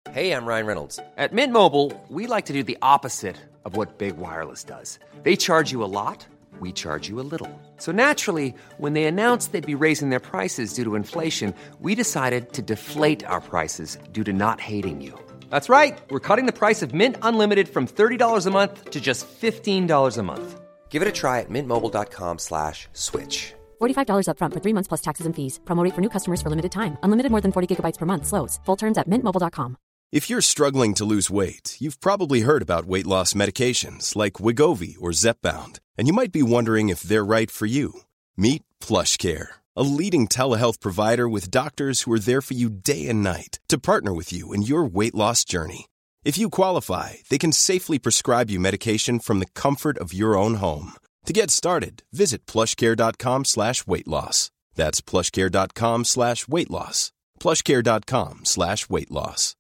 Hey, I'm Ryan Reynolds. At Mint Mobile, we like to do the opposite of what Big Wireless does. They charge you a lot, we charge you a little. So naturally, when they announced they'd be raising their prices due to inflation, we decided to deflate our prices due to not hating you. That's right. We're cutting the price of Mint Unlimited from $30 a month to just $15 a month. Give it a try at mintmobile.com/switch. $45 up front for 3 months plus taxes and fees. Promo rate for new customers for limited time. Unlimited more than 40 gigabytes per month. Slows full terms at mintmobile.com. If you're struggling to lose weight, you've probably heard about weight loss medications like Wegovy or Zepbound, and you might be wondering if they're right for you. Meet PlushCare, a leading telehealth provider with doctors who are there for you day and night to partner with you in your weight loss journey. If you qualify, they can safely prescribe you medication from the comfort of your own home. To get started, visit plushcare.com/weight-loss. That's plushcare.com/weight-loss. plushcare.com/weight-loss.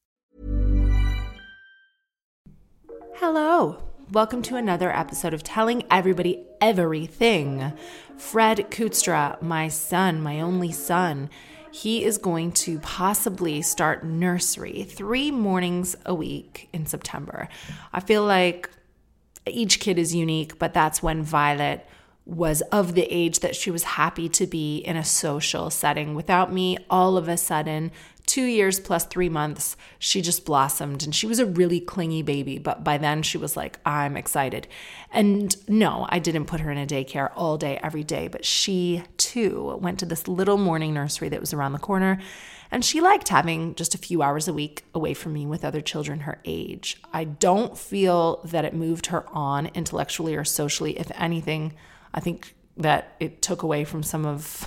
Hello. Welcome to another episode of Telling Everybody Everything. Fred Kutstra, my son, my only son, he is going to possibly start nursery 3 mornings a week in September. I feel like each kid is unique, but that's when Violet was of the age that she was happy to be in a social setting. Without me, all of a sudden, 2 years plus 3 months, she just blossomed and she was a really clingy baby. But by then she was like, I'm excited. And no, I didn't put her in a daycare all day, every day, but she too went to this little morning nursery that was around the corner. And she liked having just a few hours a week away from me with other children her age. I don't feel that it moved her on intellectually or socially. If anything, I think that it took away from some of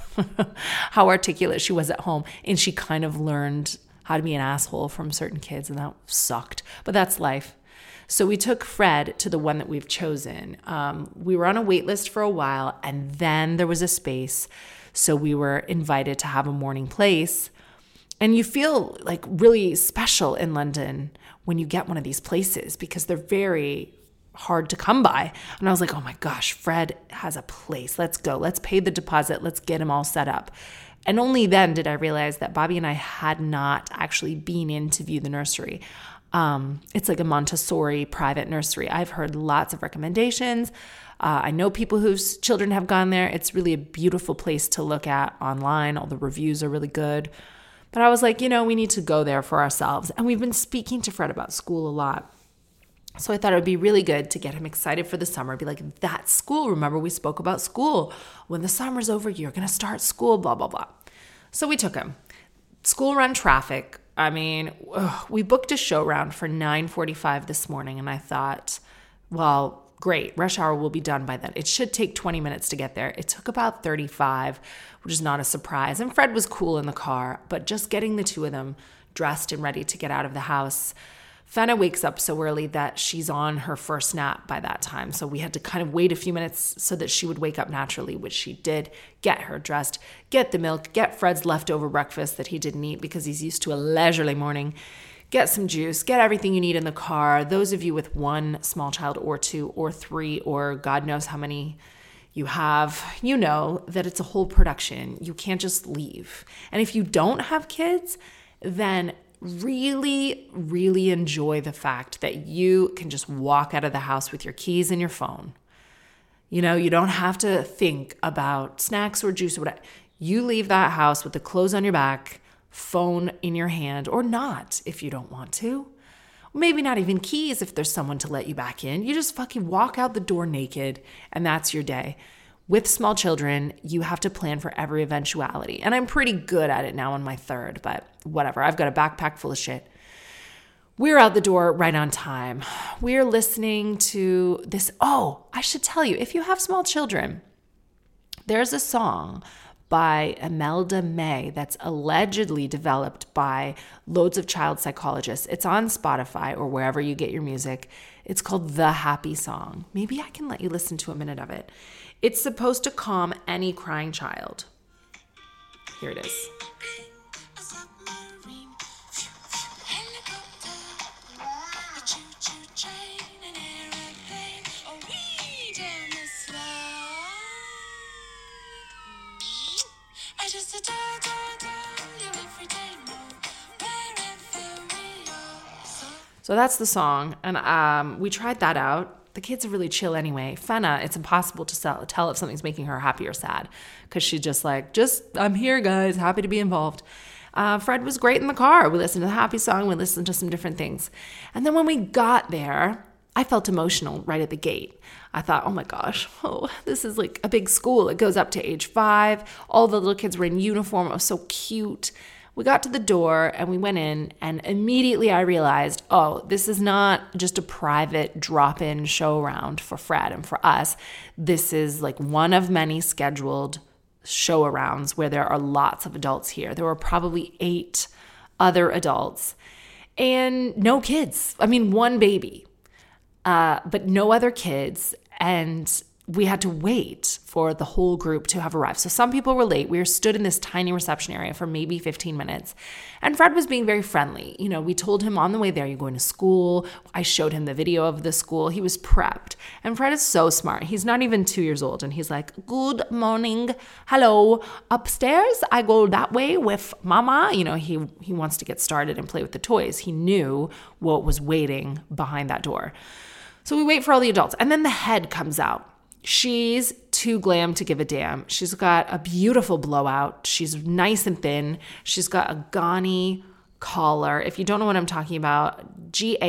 how articulate she was at home. And she kind of learned how to be an asshole from certain kids, and that sucked. But that's life. So we took Fred to the one that we've chosen. We were on a wait list for a while, and then there was a space. So we were invited to have a morning place. And you feel like really special in London when you get one of these places because they're very hard to come by. And I was like, oh my gosh, Fred has a place. Let's go. Let's pay the deposit. Let's get him all set up. And only then did I realize that Bobby and I had not actually been in to view the nursery. It's like a Montessori private nursery. I've heard lots of recommendations. I know people whose children have gone there. It's really a beautiful place to look at online. All the reviews are really good. But I was like, we need to go there for ourselves. And we've been speaking to Fred about school a lot. So I thought it would be really good to get him excited for the summer. Be like, that's school. Remember, we spoke about school. When the summer's over, you're going to start school, blah, blah, blah. So we took him. School run traffic. I mean, we booked a show round for 9:45 this morning. And I thought, well, great. Rush hour will be done by then. It should take 20 minutes to get there. It took about 35, which is not a surprise. And Fred was cool in the car, but just getting the two of them dressed and ready to get out of the house. Fenna wakes up so early that she's on her first nap by that time. So we had to kind of wait a few minutes so that she would wake up naturally, which she did. Get her dressed, get the milk, get Fred's leftover breakfast that he didn't eat because he's used to a leisurely morning. Get some juice, get everything you need in the car. Those of you with one small child or 2 or 3 or God knows how many you have, you know that it's a whole production. You can't just leave. And if you don't have kids, then really, really enjoy the fact that you can just walk out of the house with your keys and your phone. You don't have to think about snacks or juice or whatever. You leave that house with the clothes on your back, phone in your hand, or not if you don't want to. Maybe not even keys if there's someone to let you back in. You just fucking walk out the door naked, and that's your day. With small children, you have to plan for every eventuality. And I'm pretty good at it now on my 3rd, but whatever. I've got a backpack full of shit. We're out the door right on time. We're listening to this. Oh, I should tell you, if you have small children, there's a song by Imelda May that's allegedly developed by loads of child psychologists. It's on Spotify or wherever you get your music. It's called The Happy Song. Maybe I can let you listen to a minute of it. It's supposed to calm any crying child. Here it is. So that's the song. And we tried that out. The kids are really chill anyway. Fenna, it's impossible to tell if something's making her happy or sad because she's just like, I'm here, guys, happy to be involved. Fred was great in the car. We listened to the happy song. We listened to some different things. And then when we got there, I felt emotional right at the gate. I thought, oh my gosh, this is like a big school. It goes up to age 5. All the little kids were in uniform. It was so cute. We got to the door and we went in, and immediately I realized, this is not just a private drop-in show round for Fred and for us. This is like one of many scheduled show arounds where there are lots of adults here. There were probably 8 other adults and no kids. I mean, one baby, but no other kids. And we had to wait for the whole group to have arrived. So some people were late. We were stood in this tiny reception area for maybe 15 minutes. And Fred was being very friendly. You know, we told him on the way there, you're going to school. I showed him the video of the school. He was prepped. And Fred is so smart. He's not even 2 years old. And he's like, good morning. Hello. Upstairs, I go that way with mama. You know, he wants to get started and play with the toys. He knew what was waiting behind that door. So we wait for all the adults. And then the head comes out. She's too glam to give a damn. She's got a beautiful blowout. She's nice and thin. She's got a Ganni collar. If you don't know what I'm talking about,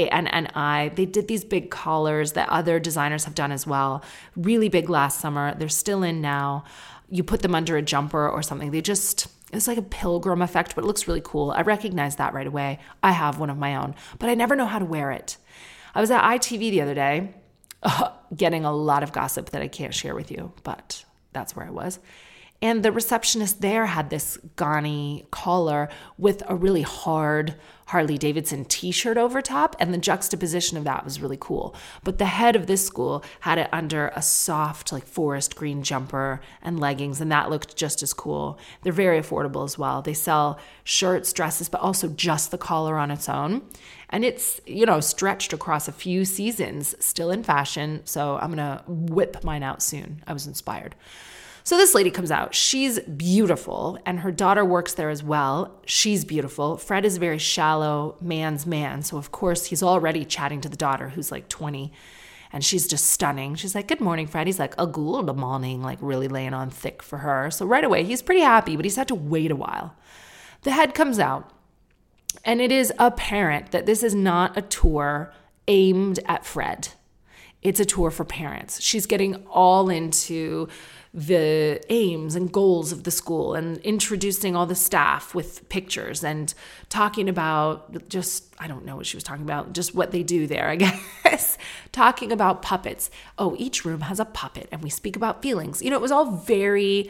Ganni. They did these big collars that other designers have done as well. Really big last summer. They're still in now. You put them under a jumper or something. It's like a pilgrim effect, but it looks really cool. I recognize that right away. I have one of my own, but I never know how to wear it. I was at ITV the other day, getting a lot of gossip that I can't share with you, but that's where I was. And the receptionist there had this Ganni collar with a really hard Harley Davidson t-shirt over top, and the juxtaposition of that was really cool. But the head of this school had it under a soft, like forest green jumper and leggings, and that looked just as cool. They're very affordable as well. They sell shirts, dresses, but also just the collar on its own. And it's, stretched across a few seasons, still in fashion. So I'm going to whip mine out soon. I was inspired. So this lady comes out. She's beautiful, and her daughter works there as well. She's beautiful. Fred is a very shallow man's man. So of course he's already chatting to the daughter, who's like 20, and she's just stunning. She's like, good morning, Fred. He's like, a good morning, like really laying on thick for her. So right away, he's pretty happy, but he's had to wait a while. The head comes out. And it is apparent that this is not a tour aimed at Fred. It's a tour for parents. She's getting all into the aims and goals of the school and introducing all the staff with pictures and talking about I don't know what she was talking about, just what they do there, I guess. Talking about puppets. Each room has a puppet and we speak about feelings. It was all very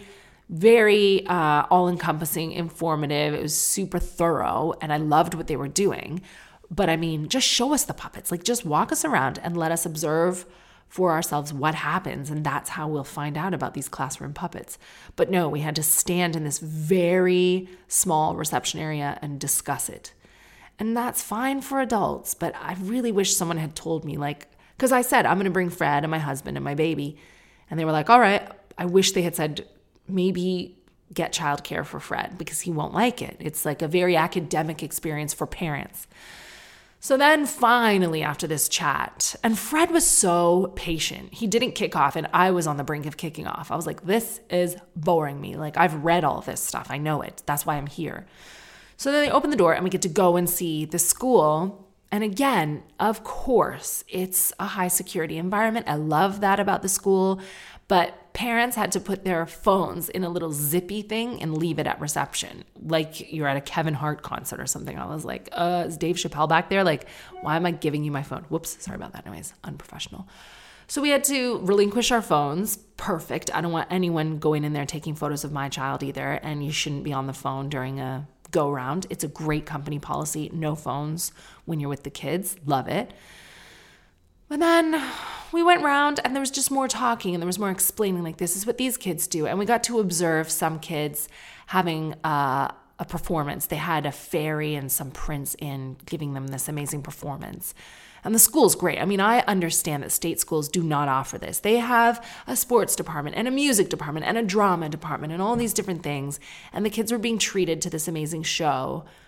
all-encompassing, informative. It was super thorough, and I loved what they were doing. But I mean, just show us the puppets. Like, just walk us around and let us observe for ourselves what happens, and that's how we'll find out about these classroom puppets. But no, we had to stand in this very small reception area and discuss it. And that's fine for adults, but I really wish someone had told me, because I said, I'm going to bring Fred and my husband and my baby. And they were like, all right. I wish they had said, maybe get childcare for Fred because he won't like it. It's like a very academic experience for parents. So then finally after this chat, and Fred was so patient. He didn't kick off, and I was on the brink of kicking off. I was like, this is boring me. Like, I've read all this stuff. I know it. That's why I'm here. So then they open the door and we get to go and see the school. And again, of course, it's a high security environment. I love that about the school. But parents had to put their phones in a little zippy thing and leave it at reception, like you're at a Kevin Hart concert or something. I was like, is Dave Chappelle back there? Like, why am I giving you my phone? Whoops, sorry about that noise. Unprofessional. So we had to relinquish our phones. Perfect. I don't want anyone going in there taking photos of my child either, and you shouldn't be on the phone during a go-round. It's a great company policy. No phones when you're with the kids. Love it. And then we went round and there was just more talking and there was more explaining, like, this is what these kids do. And we got to observe some kids having a performance. They had a fairy and some prince in giving them this amazing performance. And the school's great. I mean, I understand that state schools do not offer this. They have a sports department and a music department and a drama department and all these different things. And the kids were being treated to this amazing show.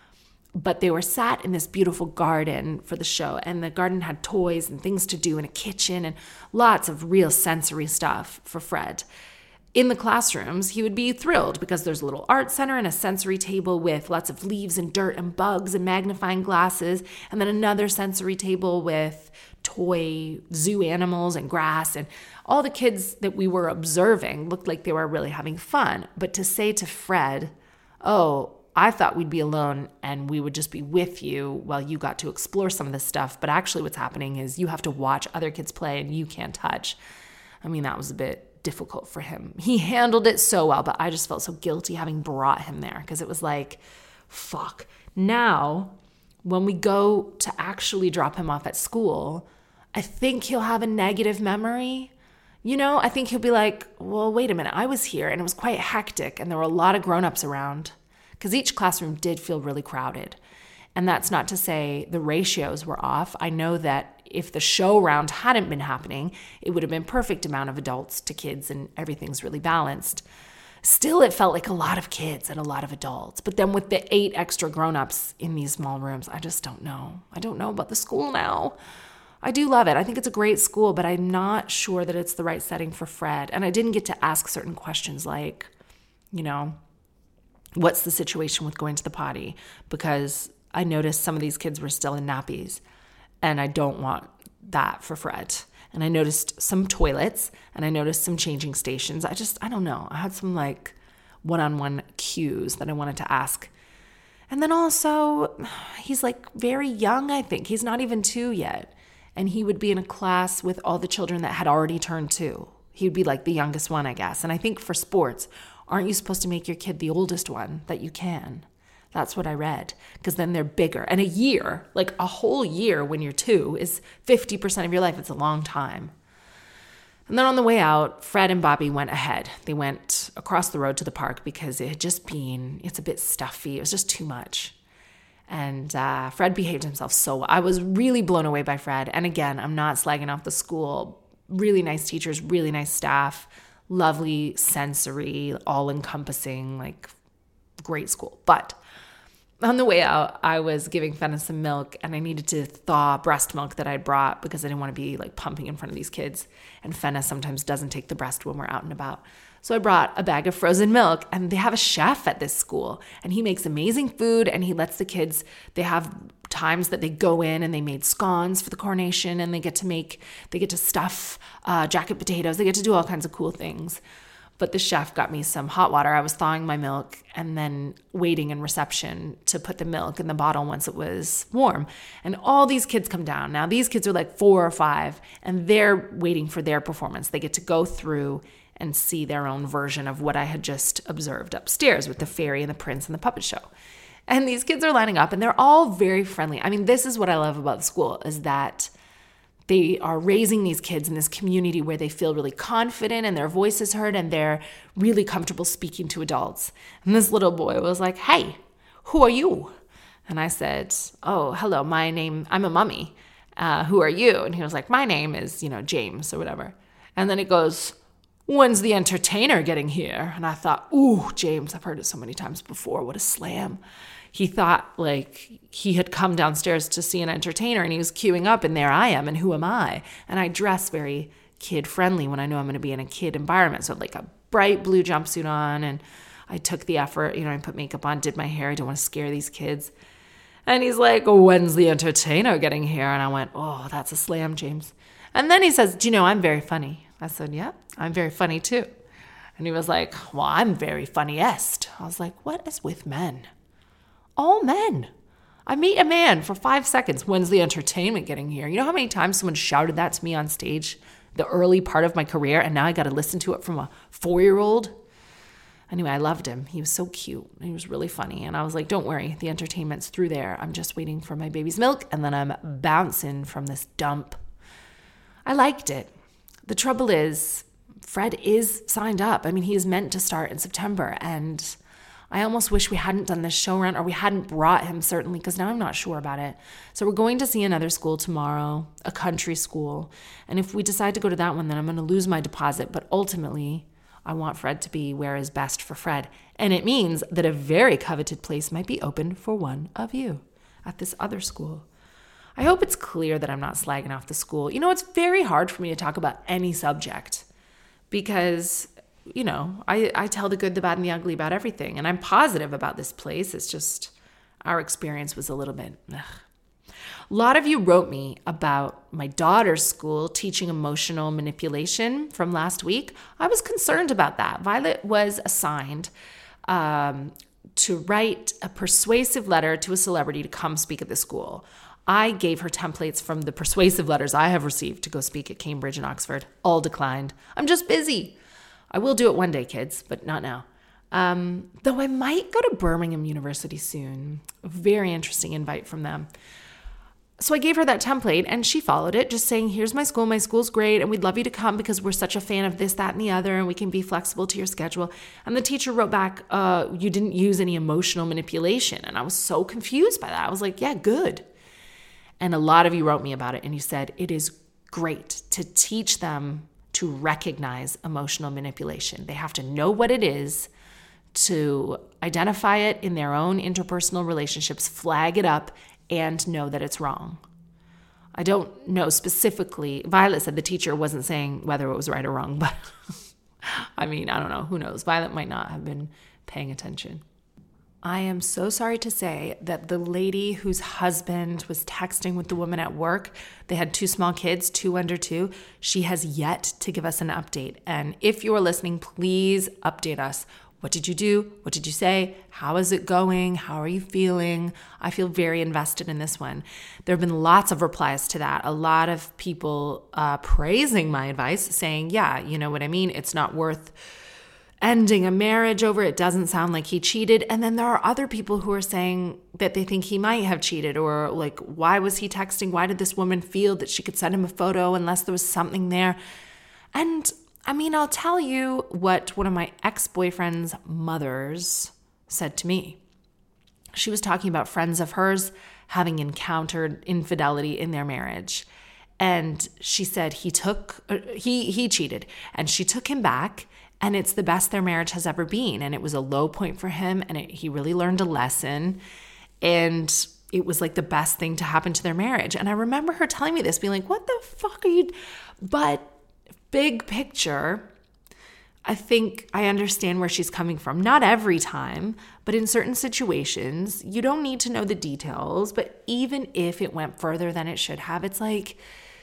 But they were sat in this beautiful garden for the show, and the garden had toys and things to do and a kitchen and lots of real sensory stuff for Fred. In the classrooms, he would be thrilled because there's a little art center and a sensory table with lots of leaves and dirt and bugs and magnifying glasses, and then another sensory table with toy zoo animals and grass. And all the kids that we were observing looked like they were really having fun. But to say to Fred, oh, I thought we'd be alone and we would just be with you while you got to explore some of this stuff, but actually what's happening is you have to watch other kids play and you can't touch. I mean, that was a bit difficult for him. He handled it so well, but I just felt so guilty having brought him there because it was like, fuck. Now, when we go to actually drop him off at school, I think he'll have a negative memory. You know, I think he'll be like, well, wait a minute, I was here and it was quite hectic and there were a lot of grown-ups around. Because each classroom did feel really crowded. And that's not to say the ratios were off. I know that if the show round hadn't been happening, it would have been perfect amount of adults to kids and everything's really balanced. Still, it felt like a lot of kids and a lot of adults. But then with the 8 extra grown-ups in these small rooms, I just don't know. I don't know about the school now. I do love it. I think it's a great school, but I'm not sure that it's the right setting for Fred. And I didn't get to ask certain questions like, you know, what's the situation with going to the potty? Because I noticed some of these kids were still in nappies, and I don't want that for Fred. And I noticed some toilets, and I noticed some changing stations. I don't know. I had some like one-on-one cues that I wanted to ask. And then also, he's like very young, I think. He's not even 2 yet. And he would be in a class with all the children that had already turned 2. He would be like the youngest one, I guess. And I think for sports, aren't you supposed to make your kid the oldest one that you can? That's what I read, because then they're bigger. And a year, like a whole year when you're 2 is 50% of your life. It's a long time. And then on the way out, Fred and Bobby went ahead. They went across the road to the park because it had just been, it's a bit stuffy. It was just too much. And Fred behaved himself so well. I was really blown away by Fred. And again, I'm not slagging off the school. Really nice teachers, really nice staff. Lovely, sensory, all-encompassing, like great school. But on the way out, I was giving Fenna some milk and I needed to thaw breast milk that I brought because I didn't want to be like pumping in front of these kids. And Fenna sometimes doesn't take the breast when we're out and about. So I brought a bag of frozen milk, and they have a chef at this school and he makes amazing food and he lets the kids, they have times that they go in and they made scones for the coronation and they get to stuff jacket potatoes. They get to do all kinds of cool things. But the chef got me some hot water. I was thawing my milk and then waiting in reception to put the milk in the bottle once it was warm. And all these kids come down. Now, these kids are like 4 or 5 and they're waiting for their performance. They get to go through and see their own version of what I had just observed upstairs with the fairy and the prince and the puppet show. And these kids are lining up and they're all very friendly. I mean, this is what I love about the school is that they are raising these kids in this community where they feel really confident and their voice is heard and they're really comfortable speaking to adults. And this little boy was like, hey, who are you? And I said, oh, hello, I'm a mummy. Who are you? And he was like, my name is, James or whatever. And then it goes, when's the entertainer getting here? And I thought, ooh, James, I've heard it so many times before. What a slam. He thought like he had come downstairs to see an entertainer and he was queuing up and there I am and who am I? And I dress very kid friendly when I know I'm going to be in a kid environment. So like a bright blue jumpsuit on and I took the effort, I put makeup on, did my hair. I don't want to scare these kids. And he's like, when's the entertainer getting here? And I went, oh, that's a slam, James. And then he says, do you know I'm very funny? I said, yeah, I'm very funny too. And he was like, well, I'm very funniest. I was like, what is with men? All men. I meet a man for 5 seconds. When's the entertainment getting here? You know how many times someone shouted that to me on stage the early part of my career and now I got to listen to it from a 4-year-old? Anyway, I loved him. He was so cute. He was really funny. And I was like, don't worry, the entertainment's through there. I'm just waiting for my baby's milk and then I'm bouncing from this dump. I liked it. The trouble is, Fred is signed up. I mean, he is meant to start in September and I almost wish we hadn't done this show run or we hadn't brought him, certainly, because now I'm not sure about it. So we're going to see another school tomorrow, a country school. And if we decide to go to that one, then I'm going to lose my deposit. But ultimately, I want Fred to be where is best for Fred. And it means that a very coveted place might be open for one of you at this other school. I hope it's clear that I'm not slagging off the school. It's very hard for me to talk about any subject because, I tell the good, the bad, and the ugly about everything. And I'm positive about this place. It's just our experience was a little bit, ugh. A lot of you wrote me about my daughter's school teaching emotional manipulation from last week. I was concerned about that. Violet was assigned to write a persuasive letter to a celebrity to come speak at the school. I gave her templates from the persuasive letters I have received to go speak at Cambridge and Oxford. All declined. I'm just busy. I will do it one day, kids, but not now. Though I might go to Birmingham University soon. A very interesting invite from them. So I gave her that template and she followed it, just saying, here's my school. My school's great and we'd love you to come because we're such a fan of this, that, and the other, and we can be flexible to your schedule. And the teacher wrote back, you didn't use any emotional manipulation. And I was so confused by that. I was like, yeah, good. And a lot of you wrote me about it and you said, it is great to teach them to recognize emotional manipulation. They have to know what it is, to identify it in their own interpersonal relationships, flag it up, and know that it's wrong. I don't know specifically. Violet said the teacher wasn't saying whether it was right or wrong, but I don't know. Who knows? Violet might not have been paying attention. I am so sorry to say that the lady whose husband was texting with the woman at work, they had 2 small kids, 2 under 2. She has yet to give us an update. And if you are listening, please update us. What did you do? What did you say? How is it going? How are you feeling? I feel very invested in this one. There have been lots of replies to that. A lot of people praising my advice, saying, yeah, you know what I mean? It's not worth ending a marriage over. It doesn't sound like he cheated. And then there are other people who are saying that they think he might have cheated, or like, why was he texting? Why did this woman feel that she could send him a photo unless there was something there? And I'll tell you what one of my ex-boyfriend's mothers said to me. She was talking about friends of hers having encountered infidelity in their marriage. And she said he cheated, and she took him back, and it's the best their marriage has ever been. And it was a low point for him, and he really learned a lesson. And it was like the best thing to happen to their marriage. And I remember her telling me this, being like, what the fuck are you? But big picture, I think I understand where she's coming from. Not every time, but in certain situations, you don't need to know the details. But even if it went further than it should have, it's like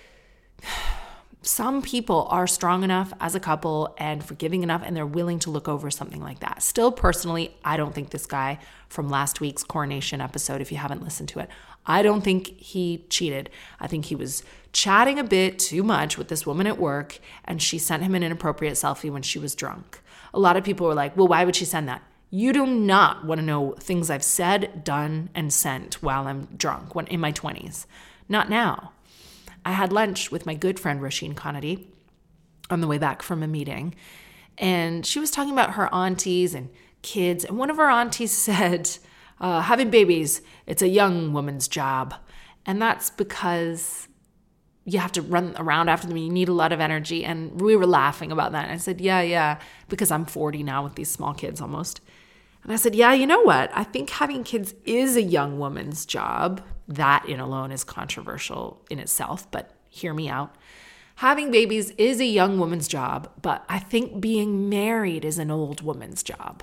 some people are strong enough as a couple and forgiving enough, and they're willing to look over something like that. Still, personally, I don't think this guy from last week's coronation episode, if you haven't listened to it, I don't think he cheated. I think he was chatting a bit too much with this woman at work, and she sent him an inappropriate selfie when she was drunk. A lot of people were like, well, why would she send that? You do not want to know things I've said, done, and sent while I'm drunk, when in my 20s. Not now. I had lunch with my good friend Roisin Connolly on the way back from a meeting, and she was talking about her aunties and kids, and one of her aunties said, having babies, it's a young woman's job. And that's because you have to run around after them. You need a lot of energy. And we were laughing about that. And I said, yeah, because I'm 40 now with these small kids almost. And I said, yeah, you know what? I think having kids is a young woman's job. That in alone is controversial in itself, but hear me out. Having babies is a young woman's job, but I think being married is an old woman's job,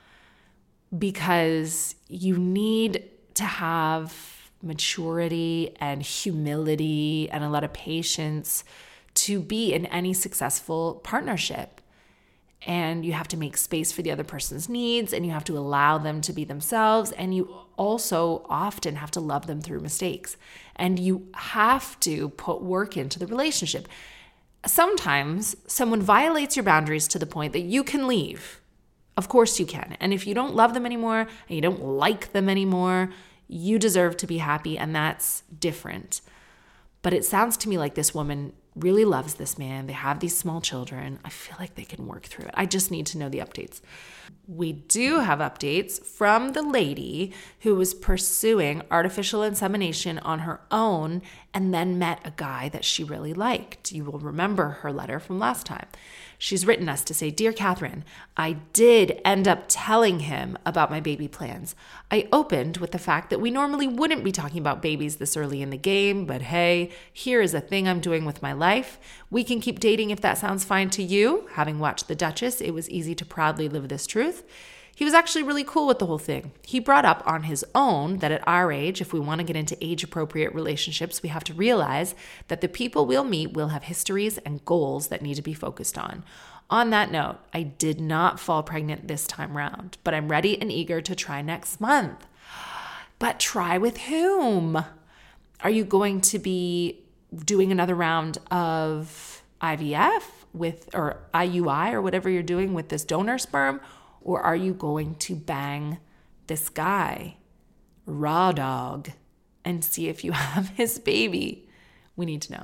because you need to have maturity and humility and a lot of patience to be in any successful partnership. And you have to make space for the other person's needs, and you have to allow them to be themselves. And you also often have to love them through mistakes. And you have to put work into the relationship. Sometimes someone violates your boundaries to the point that you can leave. Of course you can. And if you don't love them anymore and you don't like them anymore, you deserve to be happy, and that's different. But it sounds to me like this woman really loves this man. They have these small children. I feel like they can work through it. I just need to know the updates. We do have updates from the lady who was pursuing artificial insemination on her own and then met a guy that she really liked. You will remember her letter from last time. She's written us to say, "Dear Catherine, I did end up telling him about my baby plans. I opened with the fact that we normally wouldn't be talking about babies this early in the game, but hey, here is a thing I'm doing with my life. We can keep dating if that sounds fine to you." Having watched The Duchess, it was easy to proudly live this truth. He was actually really cool with the whole thing. He brought up on his own that at our age, if we want to get into age-appropriate relationships, we have to realize that the people we'll meet will have histories and goals that need to be focused on. On that note, I did not fall pregnant this time round, but I'm ready and eager to try next month. But try with whom? Are you going to be doing another round of IVF or IUI or whatever you're doing with this donor sperm? Or are you going to bang this guy, raw dog, and see if you have his baby? We need to know.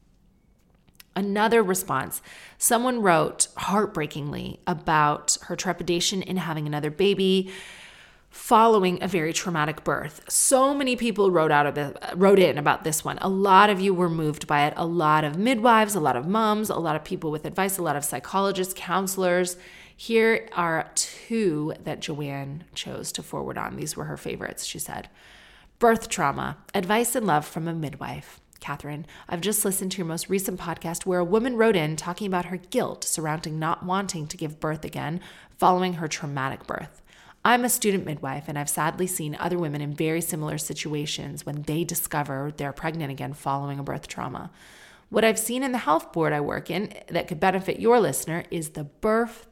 Another response. Someone wrote heartbreakingly about her trepidation in having another baby following a very traumatic birth. So many people wrote in about this one. A lot of you were moved by it. A lot of midwives, a lot of moms, a lot of people with advice, a lot of psychologists, counselors. Here are two that Joanne chose to forward on. These were her favorites, she said. Birth trauma, advice and love from a midwife. Catherine, I've just listened to your most recent podcast where a woman wrote in talking about her guilt surrounding not wanting to give birth again following her traumatic birth. I'm a student midwife, and I've sadly seen other women in very similar situations when they discover they're pregnant again following a birth trauma. What I've seen in the health board I work in that could benefit your listener is the birth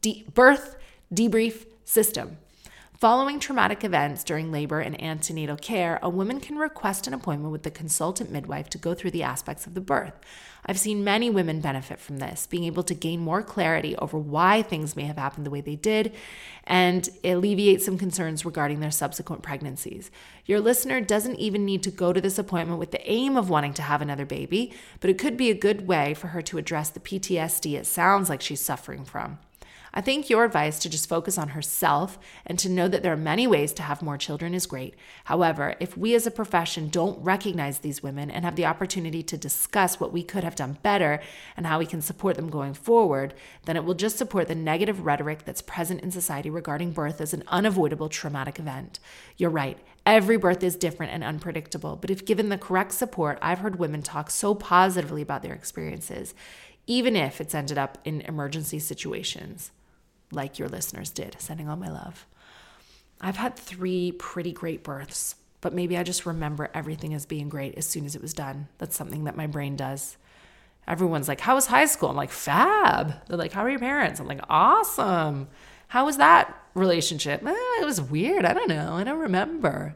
debrief system. Following traumatic events during labor and antenatal care, a woman can request an appointment with the consultant midwife to go through the aspects of the birth. I've seen many women benefit from this, being able to gain more clarity over why things may have happened the way they did and alleviate some concerns regarding their subsequent pregnancies. Your listener doesn't even need to go to this appointment with the aim of wanting to have another baby, but it could be a good way for her to address the PTSD it sounds like she's suffering from. I think your advice to just focus on herself and to know that there are many ways to have more children is great. However, if we as a profession don't recognize these women and have the opportunity to discuss what we could have done better and how we can support them going forward, then it will just support the negative rhetoric that's present in society regarding birth as an unavoidable traumatic event. You're right. Every birth is different and unpredictable, but if given the correct support, I've heard women talk so positively about their experiences, even if it's ended up in emergency situations. Like your listeners did, sending all my love. I've had 3 pretty great births, but maybe I just remember everything as being great as soon as it was done. That's something that my brain does. Everyone's like, how was high school? I'm like, fab. They're like, how are your parents? I'm like, awesome. How was that relationship? It was weird. I don't know. I don't remember.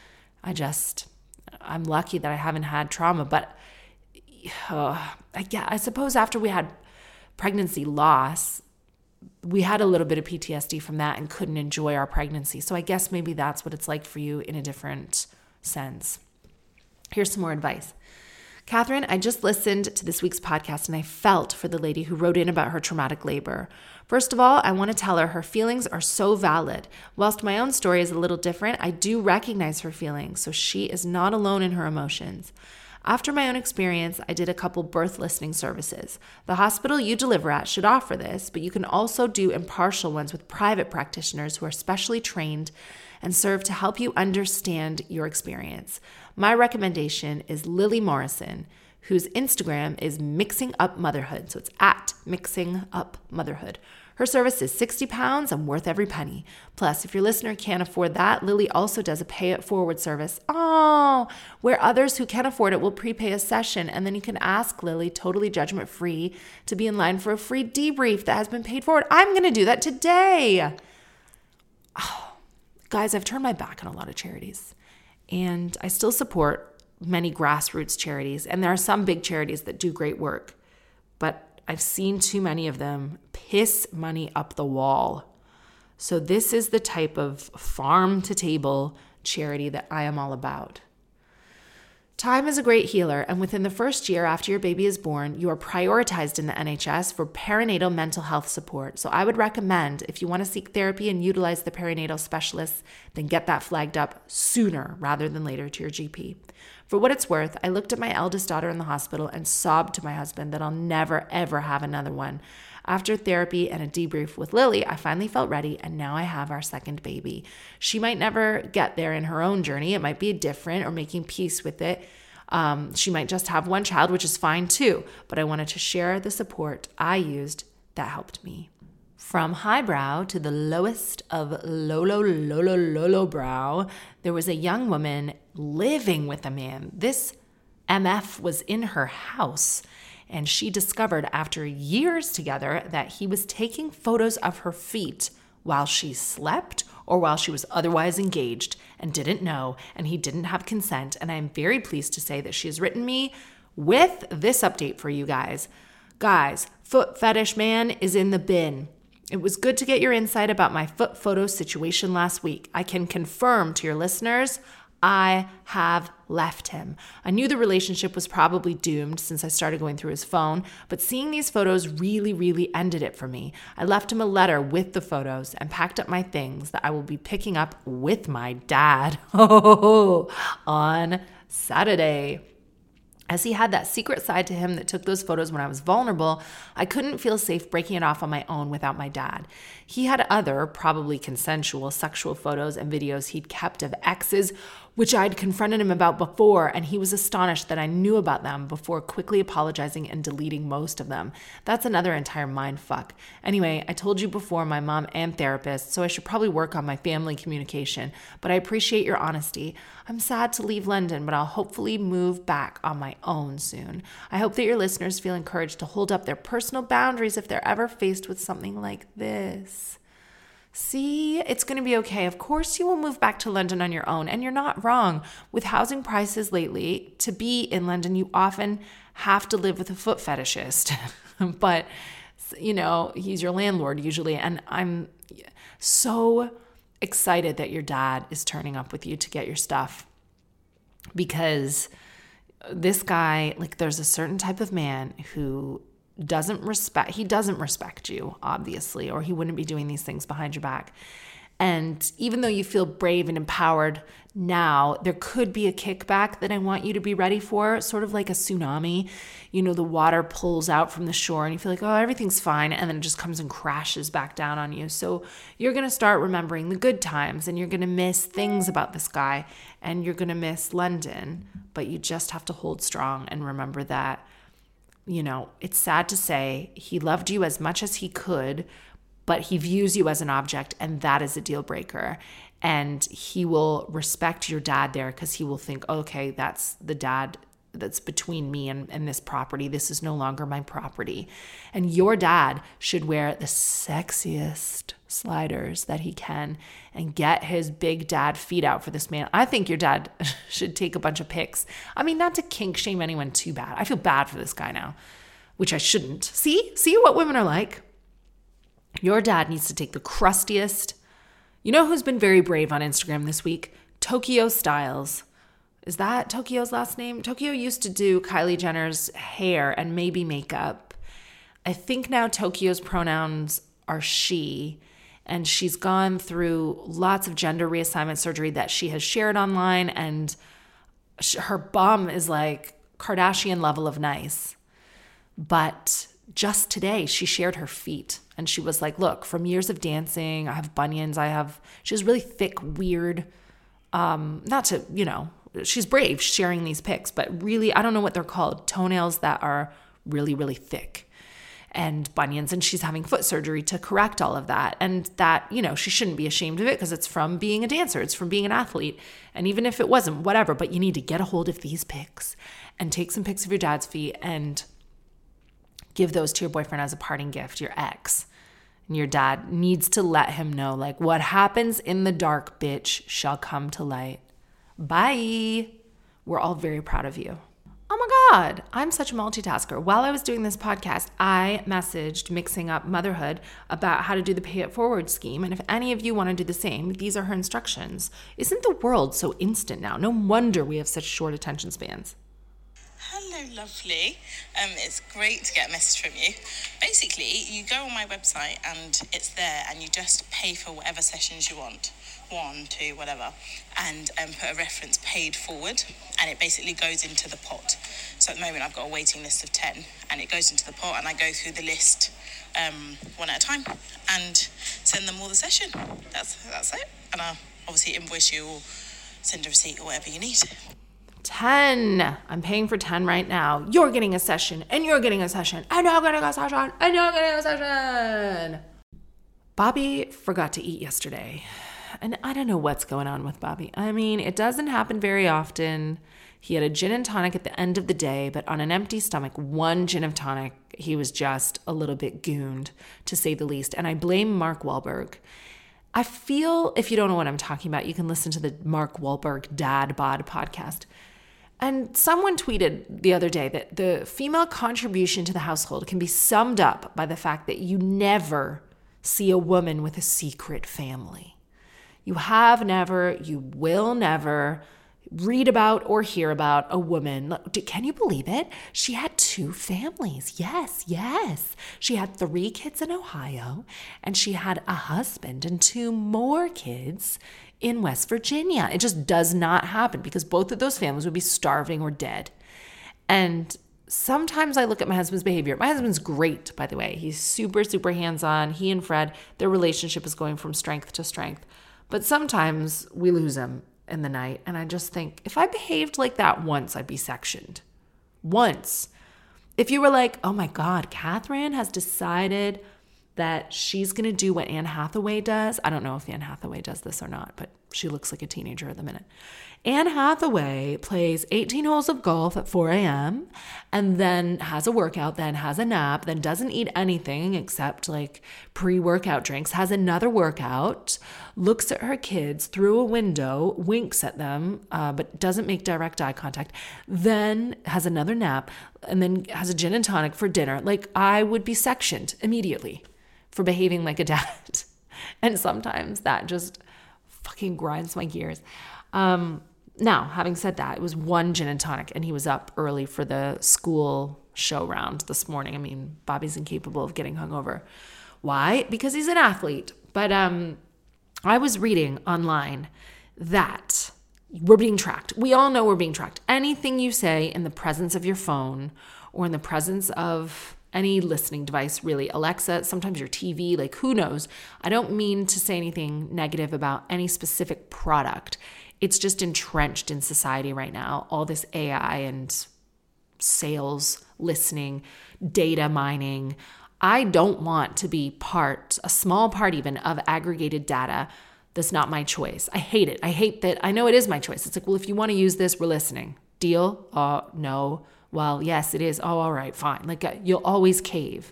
I'm lucky that I haven't had trauma, but I suppose after we had pregnancy loss, we had a little bit of PTSD from that and couldn't enjoy our pregnancy. So I guess maybe that's what it's like for you in a different sense. Here's some more advice. Catherine, I just listened to this week's podcast and I felt for the lady who wrote in about her traumatic labor. First of all, I want to tell her feelings are so valid. Whilst my own story is a little different, I do recognize her feelings, so she is not alone in her emotions. After my own experience, I did a couple birth listening services. The hospital you deliver at should offer this, but you can also do impartial ones with private practitioners who are specially trained and serve to help you understand your experience. My recommendation is Lily Morrison, whose Instagram is Mixing Up Motherhood. So it's at Mixing Up Motherhood. Her service is £60 and worth every penny. Plus, if your listener can't afford that, Lily also does a pay it forward service. Where others who can afford it will prepay a session, and then you can ask Lily, totally judgment free, to be in line for a free debrief that has been paid forward. I'm going to do that today. Guys, I've turned my back on a lot of charities, and I still support many grassroots charities, and there are some big charities that do great work, but I've seen too many of them piss money up the wall. So this is the type of farm-to-table charity that I am all about. Time is a great healer, and within the first year after your baby is born, you are prioritized in the NHS for perinatal mental health support. So I would recommend, if you want to seek therapy and utilize the perinatal specialists, then get that flagged up sooner rather than later to your GP. For what it's worth, I looked at my eldest daughter in the hospital and sobbed to my husband that I'll never, ever have another one. After therapy and a debrief with Lily, I finally felt ready, and now I have our second baby. She might never get there in her own journey. It might be different or making peace with it. She might just have one child, which is fine too, but I wanted to share the support I used that helped me. From highbrow to the lowest of low brow, there was a young woman living with a man. This MF was in her house, and she discovered after years together that he was taking photos of her feet while she slept or while she was otherwise engaged and didn't know, and he didn't have consent. And I'm very pleased to say that she has written me with this update for you guys. Guys, foot fetish man is in the bin. It was good to get your insight about my foot photo situation last week. I can confirm to your listeners, I have left him. I knew the relationship was probably doomed since I started going through his phone, but seeing these photos really ended it for me. I left him a letter with the photos and packed up my things that I will be picking up with my dad on Saturday. As he had that secret side to him that took those photos when I was vulnerable, I couldn't feel safe breaking it off on my own without my dad. He had other, probably consensual, sexual photos and videos he'd kept of exes, which I'd confronted him about before, and he was astonished that I knew about them before quickly apologizing and deleting most of them. That's another entire mind fuck. Anyway, I told you before, my mom and therapist, so I should probably work on my family communication, but I appreciate your honesty. I'm sad to leave London, but I'll hopefully move back on my own soon. I hope that your listeners feel encouraged to hold up their personal boundaries if they're ever faced with something like this. See, it's going to be okay. Of course you will move back to London on your own, and you're not wrong. With housing prices lately, to be in London, you often have to live with a foot fetishist. But, you know, he's your landlord usually, and I'm so excited that your dad is turning up with you to get your stuff, because this guy, like, there's a certain type of man who doesn't respect you, obviously, or he wouldn't be doing these things behind your back. And even though you feel brave and empowered now, there could be a kickback that I want you to be ready for, sort of like a tsunami. You know, the water pulls out from the shore and you feel like, oh, everything's fine, and then it just comes and crashes back down on you. So you're going to start remembering the good times, and you're going to miss things about this guy, and you're going to miss London, but you just have to hold strong and remember that, you know, it's sad to say he loved you as much as he could, but he views you as an object, and that is a deal breaker. And he will respect your dad there because he will think, okay, that's the dad that's between me and this property. This is no longer my property. And your dad should wear the sexiest sliders that he can and get his big dad feet out for this man. I think your dad should take a bunch of pics. I mean, not to kink shame anyone too bad. I feel bad for this guy now, which I shouldn't. See what women are like? Your dad needs to take the crustiest. You know who's been very brave on Instagram this week? Tokyo Styles. Is that Tokyo's last name? Tokyo used to do Kylie Jenner's hair and maybe makeup. I think now Tokyo's pronouns are she, and she's gone through lots of gender reassignment surgery that she has shared online, and her bum is like Kardashian level of nice. But just today, she shared her feet, and she was like, look, from years of dancing, I have bunions, she has really thick, weird, not to, you know, she's brave sharing these pics, but really, I don't know what they're called, toenails that are really, really thick and bunions. And she's having foot surgery to correct all of that. And that, you know, she shouldn't be ashamed of it because it's from being a dancer. It's from being an athlete. And even if it wasn't, whatever, but you need to get a hold of these pics and take some pics of your dad's feet and give those to your boyfriend as a parting gift, your ex. And your dad needs to let him know, like, what happens in the dark, bitch, shall come to light. Bye. We're all very proud of you. Oh my God, I'm such a multitasker. While I was doing this podcast, I messaged Mixing Up Motherhood about how to do the Pay It Forward scheme. And if any of you want to do the same, these are her instructions. Isn't the world so instant now? No wonder we have such short attention spans. Hello, lovely. It's great to get a message from you. Basically, you go on my website and it's there, and you just pay for whatever sessions you want. 1, 2, whatever, and put a reference paid forward, and it basically goes into the pot. So at the moment I've got a waiting list of 10, and it goes into the pot, and I go through the list one at a time, and send them all the session. That's it. And I'll obviously invoice you or send a receipt or whatever you need. 10. I'm paying for 10 right now. You're getting a session, and you're getting a session, and you're getting a session, and you're getting a session. Bobby forgot to eat yesterday. And I don't know what's going on with Bobby. I mean, it doesn't happen very often. He had a gin and tonic at the end of the day, but on an empty stomach, one gin and tonic, he was just a little bit gooned, to say the least. And I blame Mark Wahlberg. I feel, if you don't know what I'm talking about, you can listen to the Mark Wahlberg Dad Bod podcast. And someone tweeted the other day that the female contribution to the household can be summed up by the fact that you never see a woman with a secret family. You have never, you will never read about or hear about a woman. Can you believe it? She had 2 families. Yes. She had 3 kids in Ohio, and she had a husband and 2 more kids in West Virginia. It just does not happen because both of those families would be starving or dead. And sometimes I look at my husband's behavior. My husband's great, by the way. He's super, super hands-on. He and Fred, their relationship is going from strength to strength. But sometimes we lose him in the night. And I just think, if I behaved like that once, I'd be sectioned. Once. If you were like, oh my God, Catherine has decided that she's going to do what Anne Hathaway does. I don't know if Anne Hathaway does this or not, but she looks like a teenager at the minute. Anne Hathaway plays 18 holes of golf at 4 a.m. and then has a workout, then has a nap, then doesn't eat anything except like pre-workout drinks, has another workout, looks at her kids through a window, winks at them, but doesn't make direct eye contact, then has another nap, and then has a gin and tonic for dinner. Like, I would be sectioned immediately for behaving like a dad. And sometimes that just fucking grinds my gears. Now, having said that, it was 1 gin and tonic, and he was up early for the school show round this morning. I mean, Bobby's incapable of getting hungover. Why? Because he's an athlete. But I was reading online that we're being tracked. We all know we're being tracked. Anything you say in the presence of your phone or in the presence of any listening device, really, Alexa, sometimes your TV, like who knows? I don't mean to say anything negative about any specific product. It's just entrenched in society right now. All this AI and sales, listening, data mining. I don't want to be a small part even, of aggregated data that's not my choice. I hate it. I hate that. I know it is my choice. It's like, well, if you want to use this, we're listening. Deal? No. Well, yes, it is. Oh, all right, fine. Like, you'll always cave.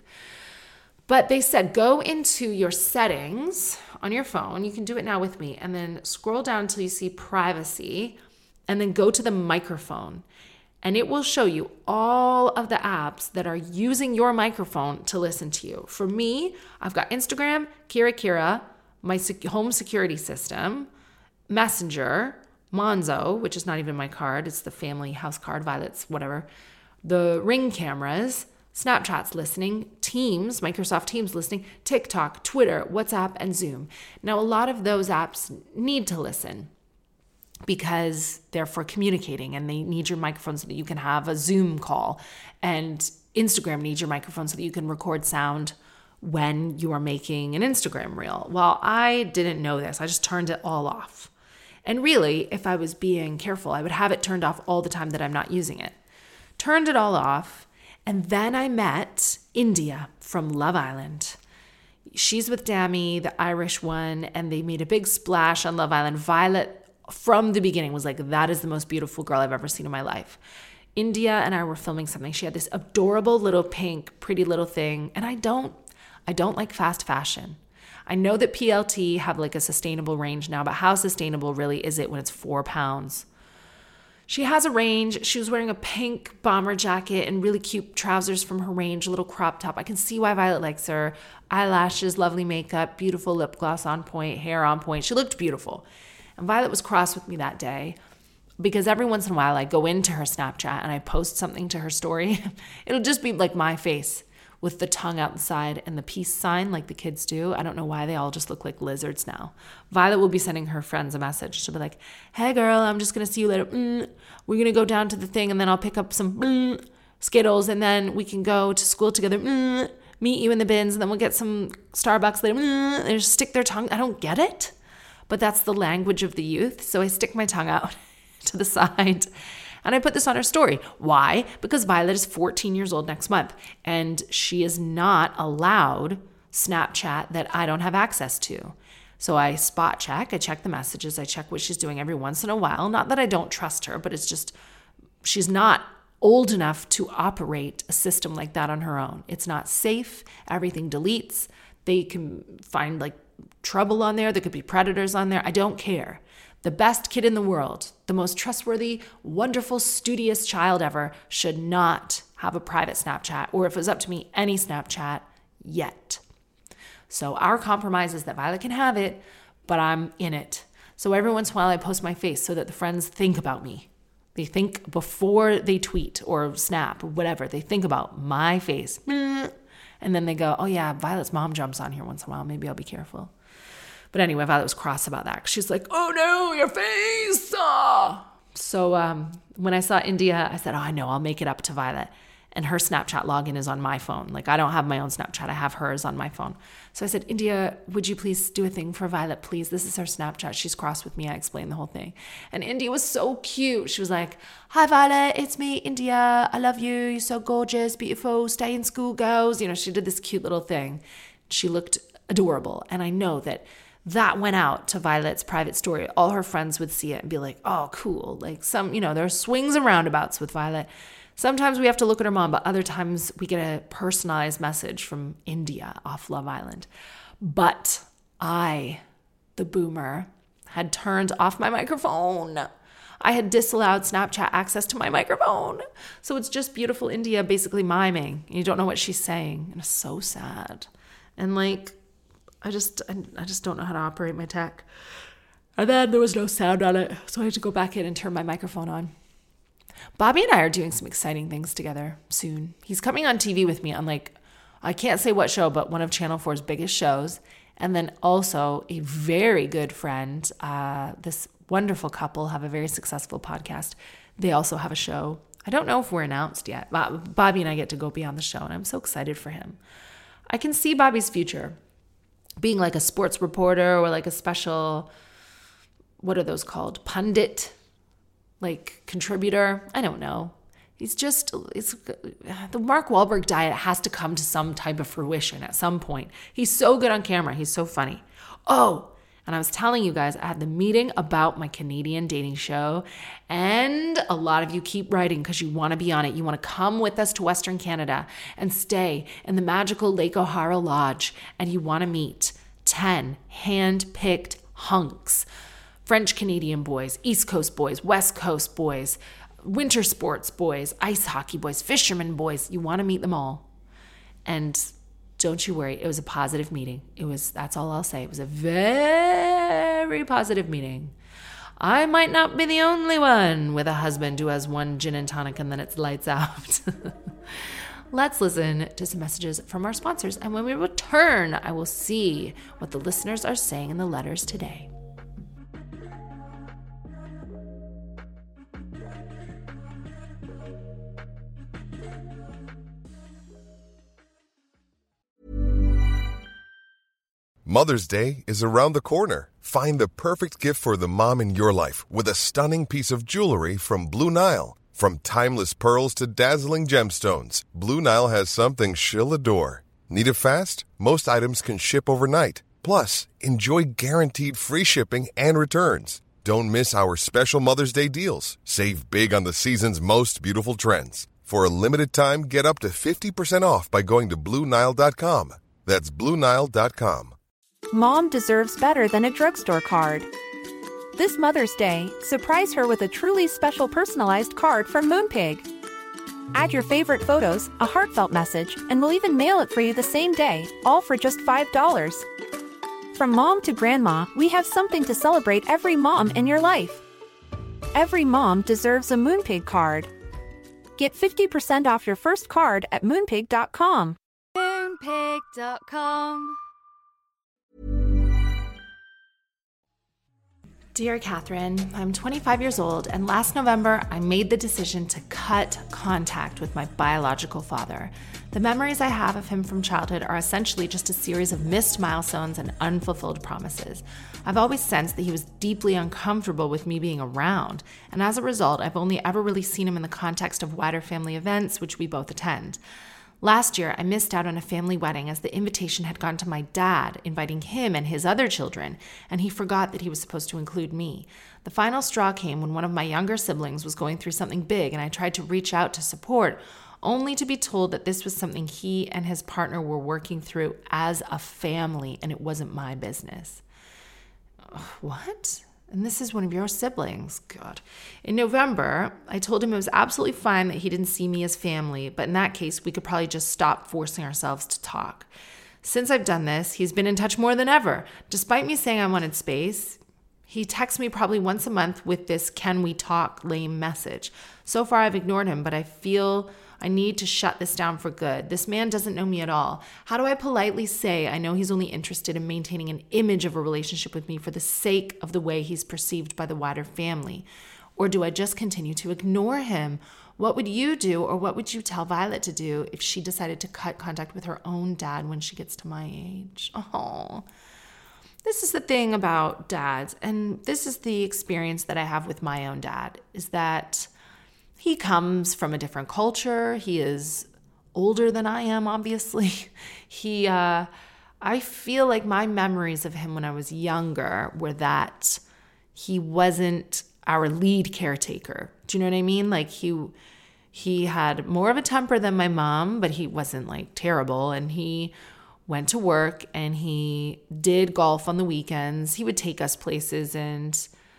But they said, go into your settings on your phone. You can do it now with me. And then scroll down until you see privacy. And then go to the microphone. And it will show you all of the apps that are using your microphone to listen to you. For me, I've got Instagram, Kira, my home security system, Messenger, Monzo, which is not even my card. It's the family house card, Violet's, whatever. The Ring cameras, Snapchat's listening, Teams, Microsoft Teams listening, TikTok, Twitter, WhatsApp, and Zoom. Now, a lot of those apps need to listen because they're for communicating and they need your microphone so that you can have a Zoom call. And Instagram needs your microphone so that you can record sound when you are making an Instagram reel. Well, I didn't know this. I just turned it all off. And really, if I was being careful, I would have it turned off all the time that I'm not using it. Turned it all off. And then I met India from Love Island. She's with Dami, the Irish one, and they made a big splash on Love Island. Violet, from the beginning, was like, that is the most beautiful girl I've ever seen in my life. India and I were filming something. She had this adorable little pink, pretty little thing. And I don't like fast fashion. I know that PLT have like a sustainable range now, but how sustainable really is it when it's 4 pounds? She has a range. She was wearing a pink bomber jacket and really cute trousers from her range, a little crop top. I can see why Violet likes her. Eyelashes, lovely makeup, beautiful lip gloss on point, hair on point. She looked beautiful. And Violet was cross with me that day because every once in a while I go into her Snapchat and I post something to her story. It'll just be like my face with the tongue out the side and the peace sign like the kids do. I don't know why they all just look like lizards now. Violet will be sending her friends a message. She'll be like, hey girl, I'm just going to see you later. We're going to go down to the thing and then I'll pick up some Skittles and then we can go to school together. meet you in the bins, and then we'll get some Starbucks later. They just stick their tongue. I don't get it, but that's the language of the youth. So I stick my tongue out to the side and I put this on her story. Why? Because Violet is 14 years old next month and she is not allowed Snapchat that I don't have access to. So I spot check, I check the messages, I check what she's doing every once in a while. Not that I don't trust her, but it's just, she's not old enough to operate a system like that on her own. It's not safe. Everything deletes. They can find like trouble on there. There could be predators on there. I don't care. The best kid in the world, the most trustworthy, wonderful, studious child ever should not have a private Snapchat, or if it was up to me, any Snapchat yet. So our compromise is that Violet can have it, but I'm in it. So every once in a while I post my face so that the friends think about me. They think before they tweet or snap or whatever, they think about my face. And then they go, oh yeah, Violet's mom jumps on here once in a while. Maybe I'll be careful. But anyway, Violet was cross about that. She's like, oh no, your face. Oh. So when I saw India, I said, oh, I know, I'll make it up to Violet. And her Snapchat login is on my phone. Like, I don't have my own Snapchat. I have hers on my phone. So I said, India, would you please do a thing for Violet, please? This is her Snapchat. She's cross with me. I explained the whole thing. And India was so cute. She was like, hi, Violet. It's me, India. I love you. You're so gorgeous, beautiful. Stay in school, girls. You know, she did this cute little thing. She looked adorable. And I know that went out to Violet's private story. All her friends would see it and be like, oh, cool. Like there are swings and roundabouts with Violet. Sometimes we have to look at her mom, but other times we get a personalized message from India off Love Island. But I, the boomer, had turned off my microphone. I had disallowed Snapchat access to my microphone. So it's just beautiful India basically miming. You don't know what she's saying. And it's so sad. And like, I just don't know how to operate my tech. And then there was no sound on it. So I had to go back in and turn my microphone on. Bobby and I are doing some exciting things together soon. He's coming on TV with me on I can't say what show, but one of Channel 4's biggest shows. And then also a very good friend, this wonderful couple have a very successful podcast. They also have a show. I don't know if we're announced yet. Bobby and I get to go be on the show, and I'm so excited for him. I can see Bobby's future being like a sports reporter or like a special, what are those called? Pundit, like contributor. I don't know. The Mark Wahlberg diet has to come to some type of fruition at some point. He's so good on camera. He's so funny. Oh, and I was telling you guys, I had the meeting about my Canadian dating show, and a lot of you keep writing because you want to be on it. You want to come with us to Western Canada and stay in the magical Lake O'Hara Lodge, and you want to meet 10 hand-picked hunks. French Canadian boys, East Coast boys, West Coast boys, winter sports boys, ice hockey boys, fisherman boys. You want to meet them all. And don't you worry, it was a positive meeting. That's all I'll say. It was a very positive meeting. I might not be the only one with a husband who has one gin and tonic and then it's lights out. Let's listen to some messages from our sponsors. And when we return, I will see what the listeners are saying in the letters today. Mother's Day is around the corner. Find the perfect gift for the mom in your life with a stunning piece of jewelry from Blue Nile. From timeless pearls to dazzling gemstones, Blue Nile has something she'll adore. Need it fast? Most items can ship overnight. Plus, enjoy guaranteed free shipping and returns. Don't miss our special Mother's Day deals. Save big on the season's most beautiful trends. For a limited time, get up to 50% off by going to BlueNile.com. That's BlueNile.com. Mom deserves better than a drugstore card. This Mother's Day, surprise her with a truly special personalized card from Moonpig. Add your favorite photos, a heartfelt message, and we'll even mail it for you the same day, all for just $5. From mom to grandma, we have something to celebrate every mom in your life. Every mom deserves a Moonpig card. Get 50% off your first card at Moonpig.com. Moonpig.com. Dear Catherine, I'm 25 years old, and last November I made the decision to cut contact with my biological father. The memories I have of him from childhood are essentially just a series of missed milestones and unfulfilled promises. I've always sensed that he was deeply uncomfortable with me being around, and as a result, I've only ever really seen him in the context of wider family events, which we both attend. Last year, I missed out on a family wedding as the invitation had gone to my dad, inviting him and his other children, and he forgot that he was supposed to include me. The final straw came when one of my younger siblings was going through something big, and I tried to reach out to support, only to be told that this was something he and his partner were working through as a family, and it wasn't my business. What? And this is one of your siblings. God. In November, I told him it was absolutely fine that he didn't see me as family, but in that case, we could probably just stop forcing ourselves to talk. Since I've done this, he's been in touch more than ever. Despite me saying I wanted space, he texts me probably once a month with this "can we talk" lame message. So far, I've ignored him, but I feel I need to shut this down for good. This man doesn't know me at all. How do I politely say I know he's only interested in maintaining an image of a relationship with me for the sake of the way he's perceived by the wider family? Or do I just continue to ignore him? What would you do, or what would you tell Violet to do if she decided to cut contact with her own dad when she gets to my age? Oh, this is the thing about dads, and this is the experience that I have with my own dad, is that he comes from a different culture. He is older than I am, obviously. I feel like my memories of him when I was younger were that he wasn't our lead caretaker. Do you know what I mean? Like he had more of a temper than my mom, but he wasn't like terrible. And he went to work and he did golf on the weekends. He would take us places, and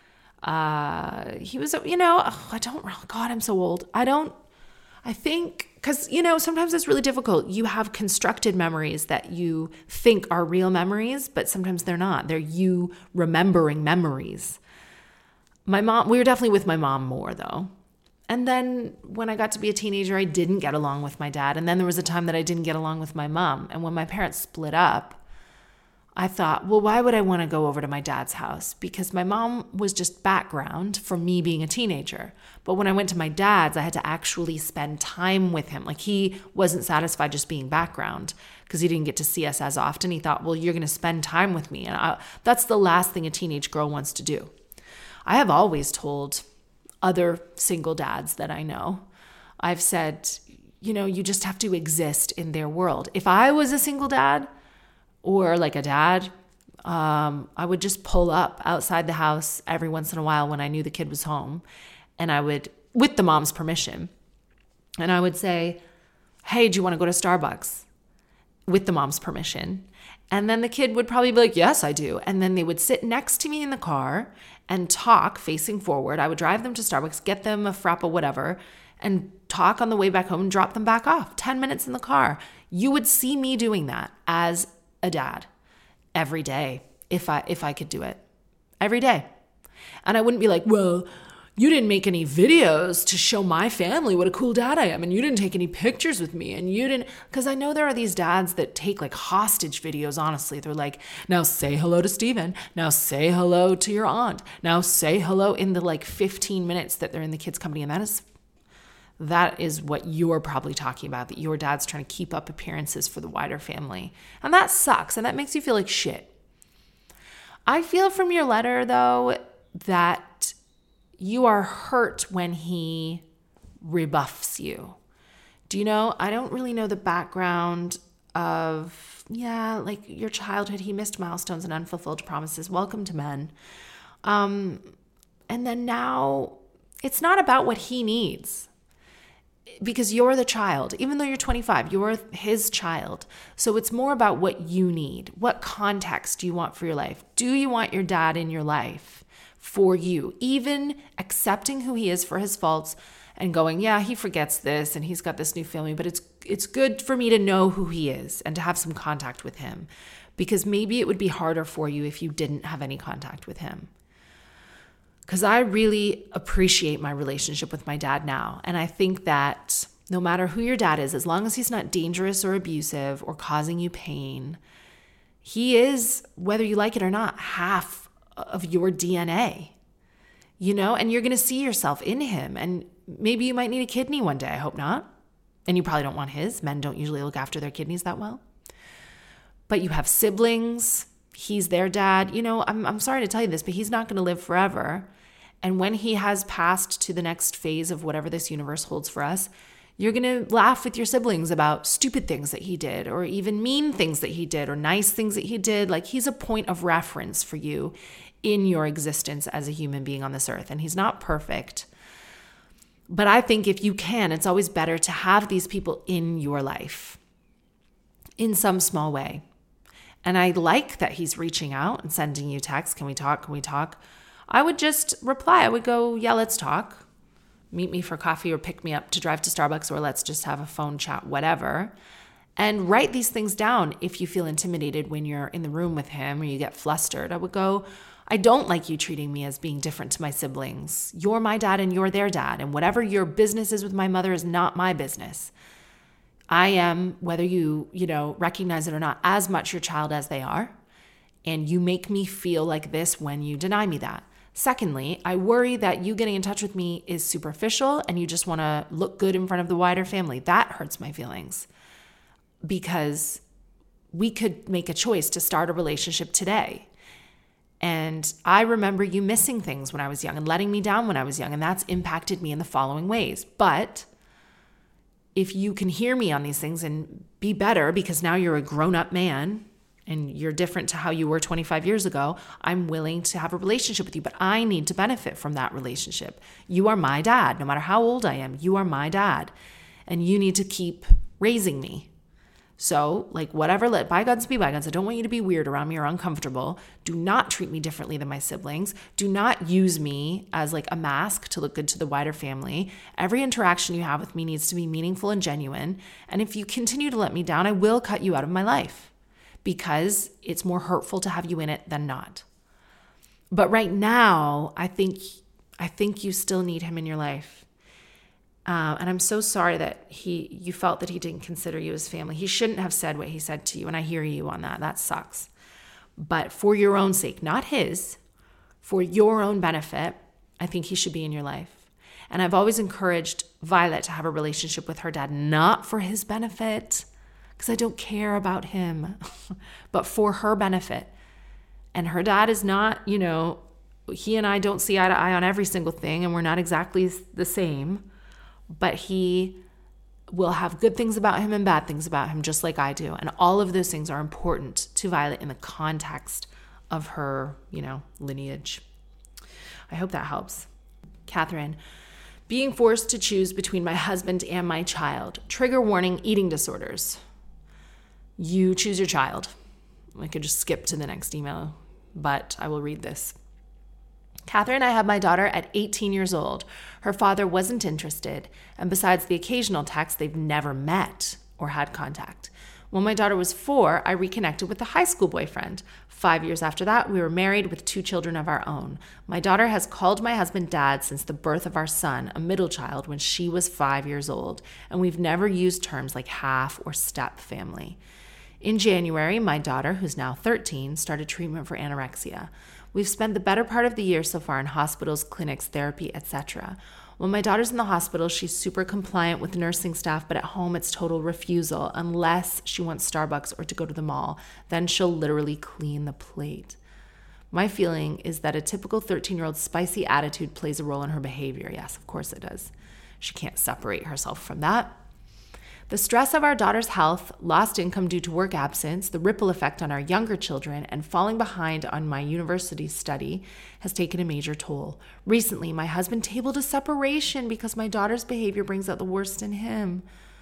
he was, God, I'm so old. I think, because, sometimes it's really difficult. You have constructed memories that you think are real memories, but sometimes they're not. They're you remembering memories. We were definitely with my mom more though. And then when I got to be a teenager, I didn't get along with my dad. And then there was a time that I didn't get along with my mom. And when my parents split up, I thought, well, why would I want to go over to my dad's house? Because my mom was just background for me being a teenager. But when I went to my dad's, I had to actually spend time with him. Like, he wasn't satisfied just being background because he didn't get to see us as often. He thought, well, you're going to spend time with me. And that's the last thing a teenage girl wants to do. I have always told other single dads that I know, I've said, you just have to exist in their world. If I was a single dad, or like a dad, I would just pull up outside the house every once in a while when I knew the kid was home. And I would, with the mom's permission, and I would say, hey, do you want to go to Starbucks? With the mom's permission. And then the kid would probably be like, yes, I do. And then they would sit next to me in the car and talk facing forward. I would drive them to Starbucks, get them a frappa, whatever, and talk on the way back home and drop them back off. 10 minutes in the car. You would see me doing that as a dad every day if I could do it every day. And I wouldn't be like, well, you didn't make any videos to show my family what a cool dad I am, and you didn't take any pictures with me, and you didn't, because I know there are these dads that take like hostage videos. Honestly, they're like, now say hello to Steven, now say hello to your aunt, now say hello in the like 15 minutes that they're in the kids' company. And that is what you're probably talking about, that your dad's trying to keep up appearances for the wider family. And that sucks, and that makes you feel like shit. I feel from your letter, though, that you are hurt when he rebuffs you. Do you know? I don't really know the background of, like your childhood. He missed milestones and unfulfilled promises. Welcome to men. And then now it's not about what he needs, because you're the child. Even though you're 25, you're his child. So it's more about what you need. What context do you want for your life? Do you want your dad in your life for you? Even accepting who he is for his faults and going, yeah, he forgets this and he's got this new family, but it's good for me to know who he is and to have some contact with him, because maybe it would be harder for you if you didn't have any contact with him. Because I really appreciate my relationship with my dad now. And I think that no matter who your dad is, as long as he's not dangerous or abusive or causing you pain, he is, whether you like it or not, half of your DNA, and you're going to see yourself in him. And maybe you might need a kidney one day. I hope not. And you probably don't want his. Men don't usually look after their kidneys that well. But you have siblings. He's their dad. You know, I'm sorry to tell you this, but he's not going to live forever. And when he has passed to the next phase of whatever this universe holds for us, you're going to laugh with your siblings about stupid things that he did, or even mean things that he did, or nice things that he did. Like, he's a point of reference for you in your existence as a human being on this earth. And he's not perfect. But I think if you can, it's always better to have these people in your life in some small way. And I like that he's reaching out and sending you texts. Can we talk? Can we talk? I would just reply. I would go, yeah, let's talk. Meet me for coffee or pick me up to drive to Starbucks, or let's just have a phone chat, whatever. And write these things down if you feel intimidated when you're in the room with him or you get flustered. I would go, I don't like you treating me as being different to my siblings. You're my dad and you're their dad. And whatever your business is with my mother is not my business. I am, whether you recognize it or not, as much your child as they are. And you make me feel like this when you deny me that. Secondly, I worry that you getting in touch with me is superficial and you just want to look good in front of the wider family. That hurts my feelings, because we could make a choice to start a relationship today. And I remember you missing things when I was young and letting me down when I was young, and that's impacted me in the following ways. But if you can hear me on these things and be better, because now you're a grown-up man and you're different to how you were 25 years ago, I'm willing to have a relationship with you, but I need to benefit from that relationship. You are my dad. No matter how old I am, you are my dad, and you need to keep raising me. So, like, whatever, let bygones be bygones. I don't want you to be weird around me or uncomfortable. Do not treat me differently than my siblings. Do not use me as like a mask to look good to the wider family. Every interaction you have with me needs to be meaningful and genuine. And if you continue to let me down, I will cut you out of my life, because it's more hurtful to have you in it than not. But right now, I think you still need him in your life. And I'm so sorry that you felt that he didn't consider you as family. He shouldn't have said what he said to you, and I hear you on that. That sucks. But for your own sake, not his, for your own benefit, I think he should be in your life. And I've always encouraged Violet to have a relationship with her dad, not for his benefit, because I don't care about him, but for her benefit. And her dad is not, he and I don't see eye to eye on every single thing, and we're not exactly the same. But he will have good things about him and bad things about him, just like I do. And all of those things are important to Violet in the context of her, lineage. I hope that helps. Catherine, being forced to choose between my husband and my child. Trigger warning, eating disorders. You choose your child. I could just skip to the next email, but I will read this. Catherine, I had my daughter at 18 years old. Her father wasn't interested, and besides the occasional text, they've never met or had contact. When my daughter was 4, I reconnected with a high school boyfriend. 5 years after that, we were married with 2 children of our own. My daughter has called my husband dad since the birth of our son, a middle child, when she was 5 years old, and we've never used terms like half or step family. In January, my daughter, who's now 13, started treatment for anorexia. We've spent the better part of the year so far in hospitals, clinics, therapy, etc. When my daughter's in the hospital, she's super compliant with nursing staff, but at home it's total refusal unless she wants Starbucks or to go to the mall. Then she'll literally clean the plate. My feeling is that a typical 13-year-old spicy attitude plays a role in her behavior. Yes, of course it does. She can't separate herself from that. The stress of our daughter's health, lost income due to work absence, the ripple effect on our younger children, and falling behind on my university study has taken a major toll. Recently, my husband tabled a separation because my daughter's behavior brings out the worst in him.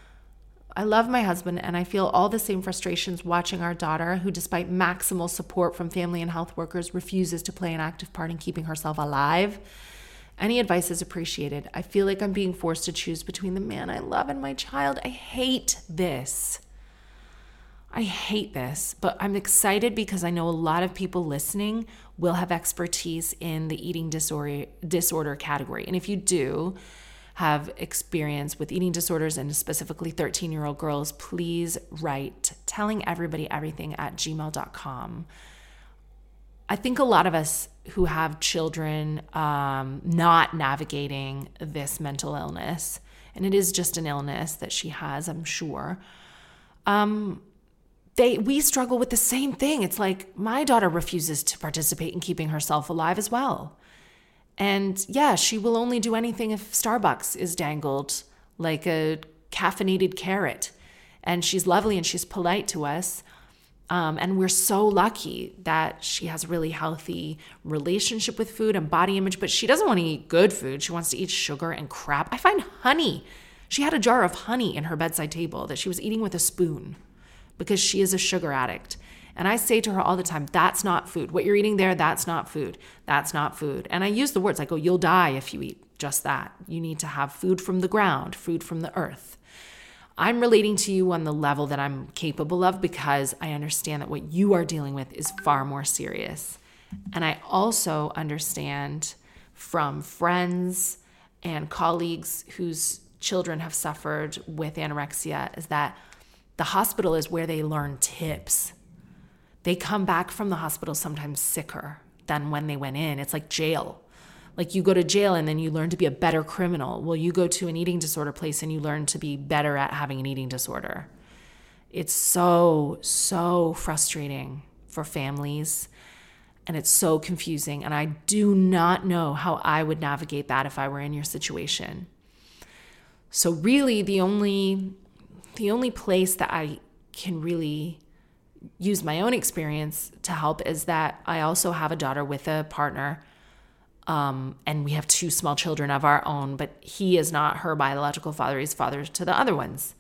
I love my husband, and I feel all the same frustrations watching our daughter, who despite maximal support from family and health workers, refuses to play an active part in keeping herself alive. Any advice is appreciated. I feel like I'm being forced to choose between the man I love and my child. I hate this. But I'm excited because I know a lot of people listening will have expertise in the eating disorder category. And if you do have experience with eating disorders and specifically 13-year-old girls, please write tellingeverybodyeverything@gmail.com. I think a lot of us who have children not navigating this mental illness and it is just an illness that she has, I'm sure, we struggle with the same thing. It's like my daughter refuses to participate in keeping herself alive as well. And yeah, she will only do anything if Starbucks is dangled like a caffeinated carrot. And she's lovely and she's polite to us. And we're so lucky that she has a really healthy relationship with food and body image, but she doesn't want to eat good food. She wants to eat sugar and crap. I find honey. She had a jar of honey in her bedside table that she was eating with a spoon because she is a sugar addict. And I say to her all the time, that's not food. What you're eating there, that's not food. That's not food. And I use the words, I go, you'll die if you eat just that. You need to have food from the ground, food from the earth. I'm relating to you on the level that I'm capable of because I understand that what you are dealing with is far more serious. And I also understand from friends and colleagues whose children have suffered with anorexia is that the hospital is where they learn tips. They come back from the hospital sometimes sicker than when they went in. It's like jail. Like you go to jail and then you learn to be a better criminal. Well, you go to an eating disorder place and you learn to be better at having an eating disorder. It's so, so frustrating for families and it's so confusing. And I do not know how I would navigate that if I were in your situation. So really the only place that I can really use my own experience to help is that I also have a daughter with a partner, and we have 2 small children of our own, but he is not her biological father. He's father to the other ones.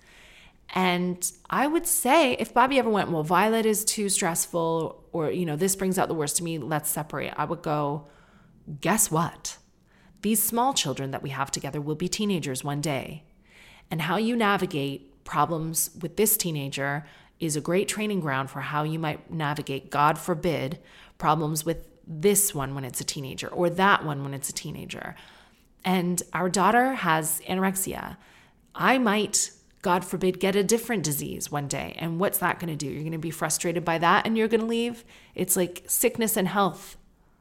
And I would say if Bobby ever went, well, Violet is too stressful, or, this brings out the worst in me, let's separate. I would go, guess what? These small children that we have together will be teenagers one day. And how you navigate problems with this teenager is a great training ground for how you might navigate, God forbid, problems with this one when it's a teenager or that one when it's a teenager. And our daughter has anorexia. I might, God forbid, get a different disease one day. And what's that going to do? You're going to be frustrated by that and you're going to leave? It's like sickness and health.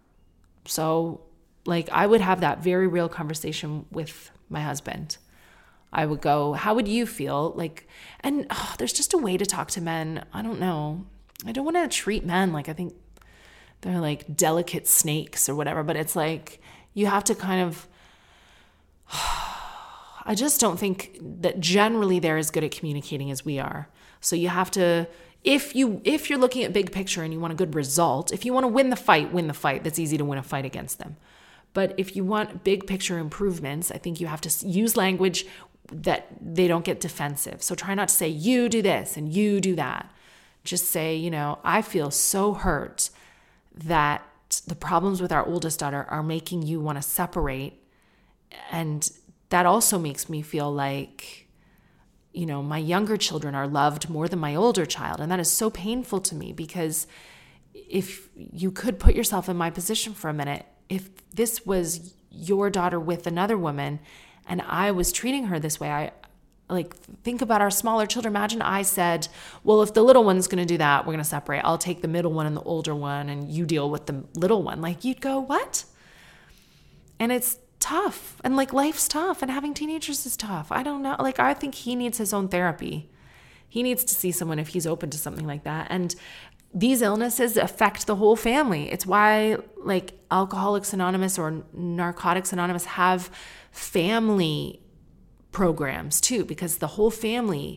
So I would have that very real conversation with my husband. I would go, how would you feel? There's just a way to talk to men. I don't know. I don't want to treat men like I think they're like delicate snakes or whatever, but it's like you have to kind of, I just don't think that generally they're as good at communicating as we are. So you have to, if you're looking at big picture and you want a good result, if you want to win the fight. That's easy to win a fight against them. But if you want big picture improvements, I think you have to use language that they don't get defensive. So try not to say, you do this and you do that. Just say, I feel so hurt that the problems with our oldest daughter are making you want to separate. And that also makes me feel like, my younger children are loved more than my older child. And that is so painful to me because if you could put yourself in my position for a minute, if this was your daughter with another woman and I was treating her this way, think about our smaller children. Imagine I said, well, if the little one's going to do that, we're going to separate. I'll take the middle one and the older one and you deal with the little one. You'd go, what? And it's tough. And life's tough and having teenagers is tough. I don't know. I think he needs his own therapy. He needs to see someone if he's open to something like that. And these illnesses affect the whole family. It's why Alcoholics Anonymous or Narcotics Anonymous have family programs too, because the whole family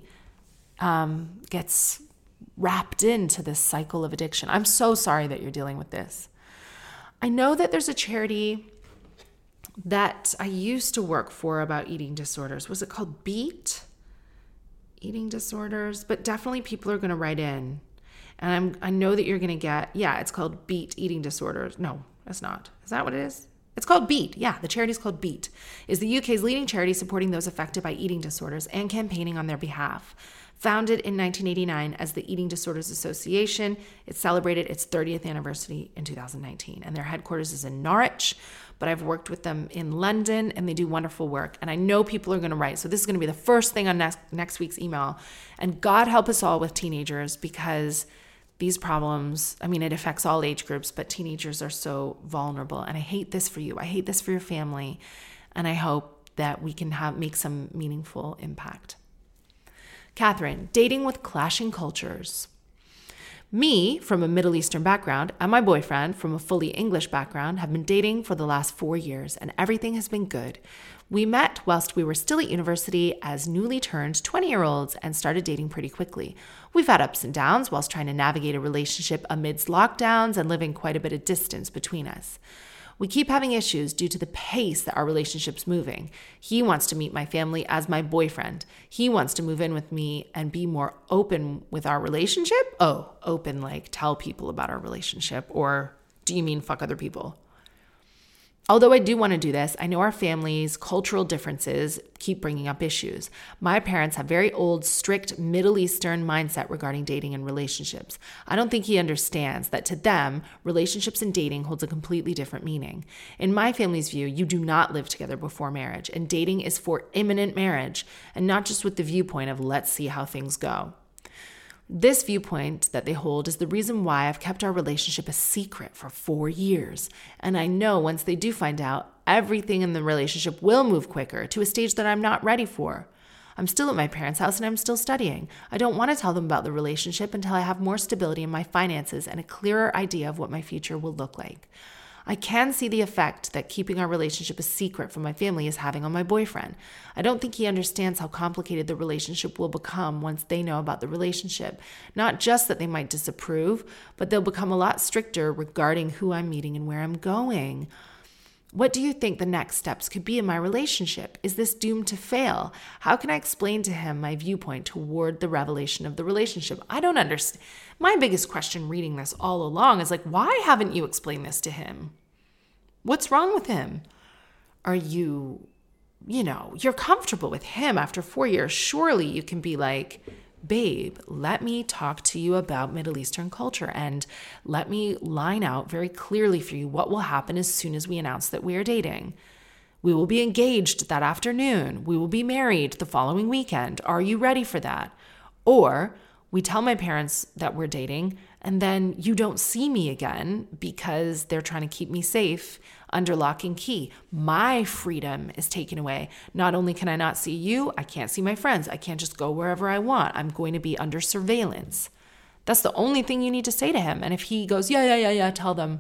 gets wrapped into this cycle of addiction. I'm so sorry that you're dealing with this. I know that there's a charity that I used to work for about eating disorders. Was it called BEAT? Eating disorders? But definitely people are going to write in. And I know that you're going to get, it's called BEAT, eating disorders. No, it's not. Is that what it is? It's called BEAT. Yeah, the charity's called BEAT. Is the UK's leading charity supporting those affected by eating disorders and campaigning on their behalf. Founded in 1989 as the Eating Disorders Association, it celebrated its 30th anniversary in 2019. And their headquarters is in Norwich, but I've worked with them in London and they do wonderful work. And I know people are going to write. So this is going to be the first thing on next week's email. And God help us all with teenagers because these problems, it affects all age groups, but teenagers are so vulnerable. And I hate this for you. I hate this for your family. And I hope that we can make some meaningful impact. Catherine, dating with clashing cultures. Me, from a Middle Eastern background, and my boyfriend, from a fully English background, have been dating for the last 4 years, and everything has been good. We met whilst we were still at university as newly turned 20-year-olds and started dating pretty quickly. We've had ups and downs whilst trying to navigate a relationship amidst lockdowns and living quite a bit of distance between us. We keep having issues due to the pace that our relationship's moving. He wants to meet my family as my boyfriend. He wants to move in with me and be more open with our relationship. Oh, open like tell people about our relationship, or do you mean fuck other people? Although I do want to do this, I know our family's cultural differences keep bringing up issues. My parents have very old, strict Middle Eastern mindset regarding dating and relationships. I don't think he understands that to them, relationships and dating holds a completely different meaning. In my family's view, you do not live together before marriage, and dating is for imminent marriage, and not just with the viewpoint of let's see how things go. This viewpoint that they hold is the reason why I've kept our relationship a secret for 4 years. And I know once they do find out, everything in the relationship will move quicker to a stage that I'm not ready for. I'm still at my parents' house and I'm still studying. I don't want to tell them about the relationship until I have more stability in my finances and a clearer idea of what my future will look like. I can see the effect that keeping our relationship a secret from my family is having on my boyfriend. I don't think he understands how complicated the relationship will become once they know about the relationship. Not just that they might disapprove, but they'll become a lot stricter regarding who I'm meeting and where I'm going. What do you think the next steps could be in my relationship? Is this doomed to fail? How can I explain to him my viewpoint toward the revelation of the relationship? I don't understand. My biggest question reading this all along is like, why haven't you explained this to him? What's wrong with him? Are you're comfortable with him after 4 years. Surely you can be like, babe, let me talk to you about Middle Eastern culture and let me line out very clearly for you what will happen as soon as we announce that we are dating. We will be engaged that afternoon. We will be married the following weekend. Are you ready for that? Or we tell my parents that we're dating and then you don't see me again because they're trying to keep me safe under lock and key. My freedom is taken away. Not only can I not see you, I can't see my friends. I can't just go wherever I want. I'm going to be under surveillance. That's the only thing you need to say to him. And if he goes, yeah, tell them,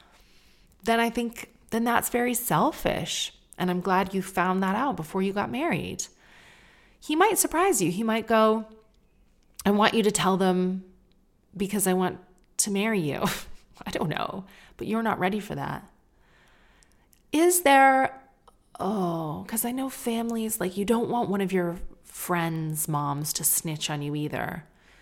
then I think then that's very selfish. And I'm glad you found that out before you got married. He might surprise you. He might go, I want you to tell them because I want to marry you. I don't know, but you're not ready for that. Is there, because I know families, like you don't want one of your friends' moms to snitch on you either.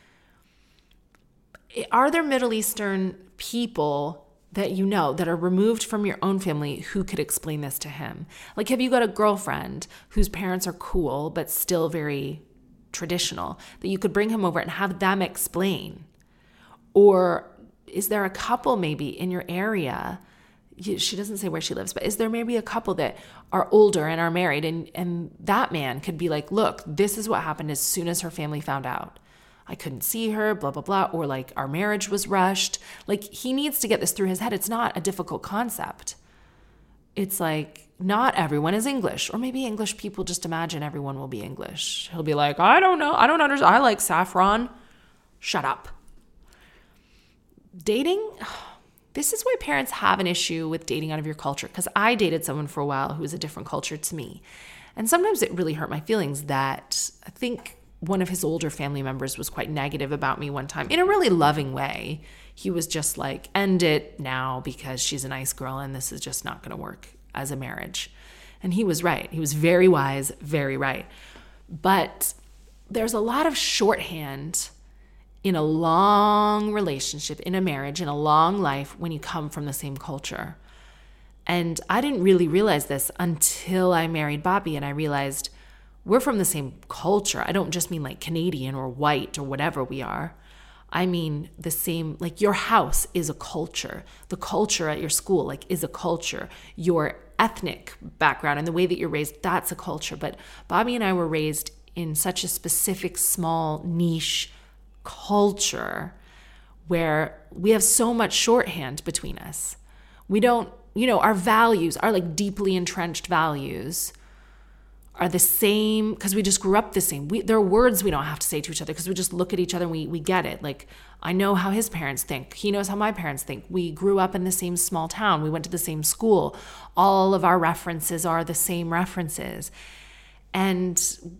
Are there Middle Eastern people that you know that are removed from your own family who could explain this to him? Like, have you got a girlfriend whose parents are cool but still very traditional that you could bring him over and have them explain? Or is there a couple maybe in your area? She doesn't say where she lives, but is there maybe a couple that are older and are married and that man could be like, look, this is what happened as soon as her family found out. I couldn't see her, blah, blah, blah. Or like our marriage was rushed. Like he needs to get this through his head. It's not a difficult concept. It's like not everyone is English, or maybe English people just imagine everyone will be English. He'll be like, I don't know. I don't understand. I like saffron. Shut up. Dating, this is why parents have an issue with dating out of your culture, because I dated someone for a while who was a different culture to me. And sometimes it really hurt my feelings that I think one of his older family members was quite negative about me one time in a really loving way. He was just like, end it now because she's a nice girl and this is just not going to work as a marriage. And he was right. He was very wise, very right. But there's a lot of shorthand in a long relationship, in a marriage, in a long life when you come from the same culture. And I didn't really realize this until I married Bobby and I realized we're from the same culture. I don't just mean like Canadian or white or whatever we are. I mean the same, like your house is a culture. The culture at your school like is a culture. Your ethnic background and the way that you're raised, that's a culture. But Bobby and I were raised in such a specific, small, niche culture where we have so much shorthand between us. We don't, our values, our like deeply entrenched values are the same because we just grew up the same. There are words we don't have to say to each other because we just look at each other and we get it. Like, I know how his parents think. He knows how my parents think. We grew up in the same small town. We went to the same school. All of our references are the same references. And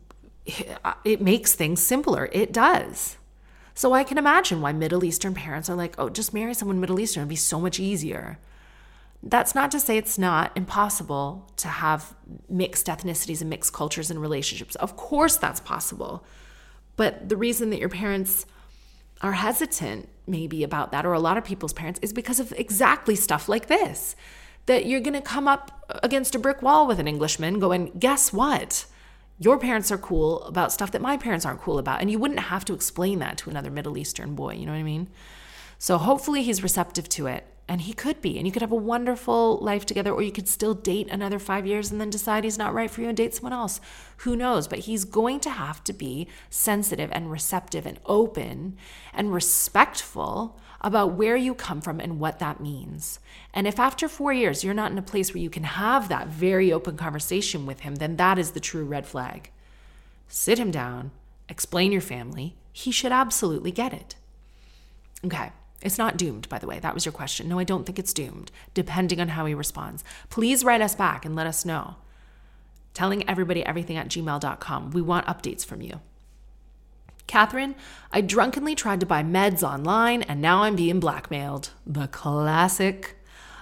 it makes things simpler. It does. So I can imagine why Middle Eastern parents are like, oh, just marry someone Middle Eastern. It'd be so much easier. That's not to say it's not impossible to have mixed ethnicities and mixed cultures and relationships. Of course that's possible. But the reason that your parents are hesitant maybe about that, or a lot of people's parents, is because of exactly stuff like this. That you're going to come up against a brick wall with an Englishman going, guess what? Your parents are cool about stuff that my parents aren't cool about. And you wouldn't have to explain that to another Middle Eastern boy, you know what I mean? So hopefully he's receptive to it. And he could be. And you could have a wonderful life together, or you could still date another 5 years and then decide he's not right for you and date someone else. Who knows? But he's going to have to be sensitive and receptive and open and respectful about where you come from and what that means. And if after 4 years you're not in a place where you can have that very open conversation with him, then that is the true red flag. Sit him down, explain your family. He should absolutely get it. Okay. It's not doomed, by the way. That was your question. No, I don't think it's doomed, depending on how he responds. Please write us back and let us know. tellingeverybodyeverything@gmail.com. We want updates from you. Catherine, I drunkenly tried to buy meds online and now I'm being blackmailed. The classic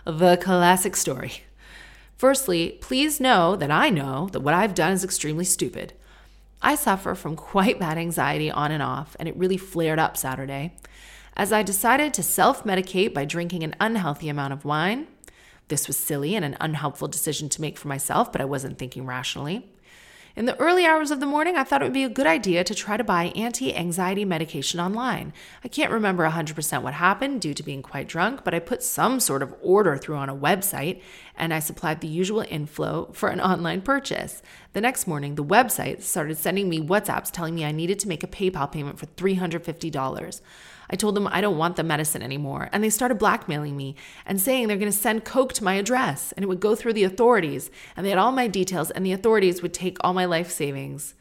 story. Firstly, please know that what I've done is extremely stupid. I suffer from quite bad anxiety on and off, and it really flared up Saturday. As I decided to self-medicate by drinking an unhealthy amount of wine. This was silly and an unhelpful decision to make for myself, but I wasn't thinking rationally. In the early hours of the morning, I thought it would be a good idea to try to buy anti-anxiety medication online. I can't remember 100% what happened due to being quite drunk, but I put some sort of order through on a website, and I supplied the usual info for an online purchase. The next morning, the website started sending me WhatsApps telling me I needed to make a PayPal payment for $350. I told them I don't want the medicine anymore, and they started blackmailing me and saying they're going to send coke to my address, and it would go through the authorities, and they had all my details, and the authorities would take all my life savings.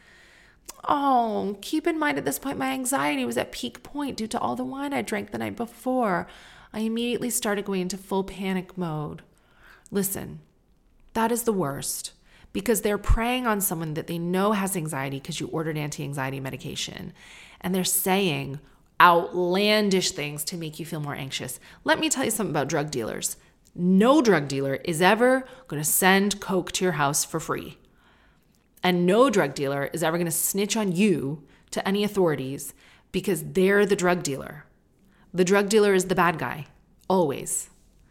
Oh, keep in mind at this point, my anxiety was at peak point due to all the wine I drank the night before. I immediately started going into full panic mode. Listen, that is the worst, because they're preying on someone that they know has anxiety because you ordered anti-anxiety medication, and they're saying outlandish things to make you feel more anxious. Let me tell you something about drug dealers. No drug dealer is ever going to send coke to your house for free. And no drug dealer is ever going to snitch on you to any authorities because they're the drug dealer. The drug dealer is the bad guy, always.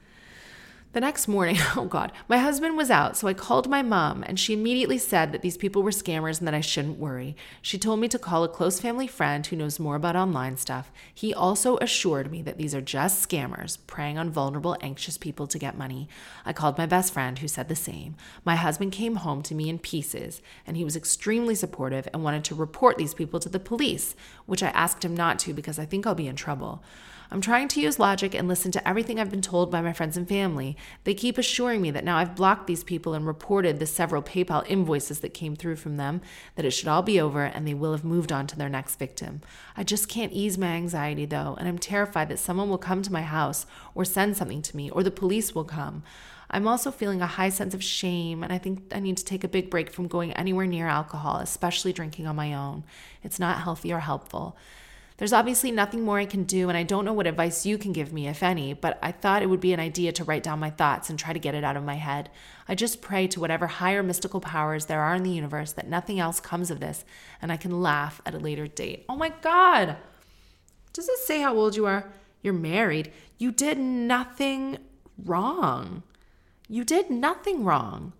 The next morning, oh God, my husband was out, so I called my mom, and she immediately said that these people were scammers and that I shouldn't worry. She told me to call a close family friend who knows more about online stuff. He also assured me that these are just scammers preying on vulnerable, anxious people to get money. I called my best friend, who said the same. My husband came home to me in pieces, and he was extremely supportive and wanted to report these people to the police, which I asked him not to because I think I'll be in trouble. I'm trying to use logic and listen to everything I've been told by my friends and family. They keep assuring me that now I've blocked these people and reported the several PayPal invoices that came through from them, that it should all be over and they will have moved on to their next victim. I just can't ease my anxiety though, and I'm terrified that someone will come to my house or send something to me, or the police will come. I'm also feeling a high sense of shame, and I think I need to take a big break from going anywhere near alcohol, especially drinking on my own. It's not healthy or helpful. There's obviously nothing more I can do, and I don't know what advice you can give me, if any, but I thought it would be an idea to write down my thoughts and try to get it out of my head. I just pray to whatever higher mystical powers there are in the universe that nothing else comes of this, and I can laugh at a later date. Oh my God! Does it say how old you are? You're married. You did nothing wrong. You did nothing wrong.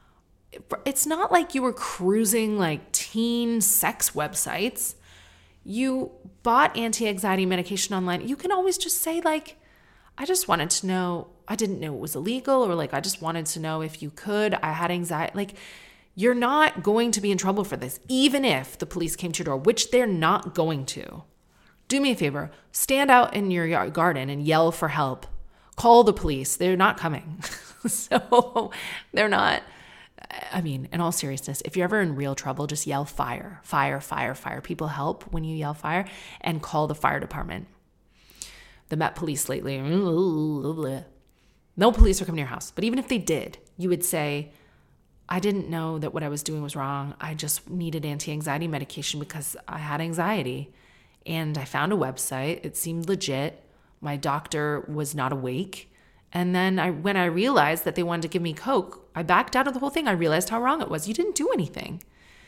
It's not like you were cruising like teen sex websites. You bought anti-anxiety medication online. You can always just say like, I just wanted to know, I didn't know it was illegal, or like, I just wanted to know if you could, I had anxiety. Like, you're not going to be in trouble for this, even if the police came to your door, which they're not going to. Do me a favor, stand out in your garden and yell for help. Call the police. They're not coming. So they're not. I mean, in all seriousness, if you're ever in real trouble, just yell fire, fire, fire, fire. People help when you yell fire, and call the fire department. The Met Police lately, no police are coming to your house. But even if they did, you would say, I didn't know that what I was doing was wrong. I just needed anti-anxiety medication because I had anxiety. And I found a website. It seemed legit. My doctor was not awake. And then when I realized that they wanted to give me Coke, I backed out of the whole thing. I realized how wrong it was. You didn't do anything.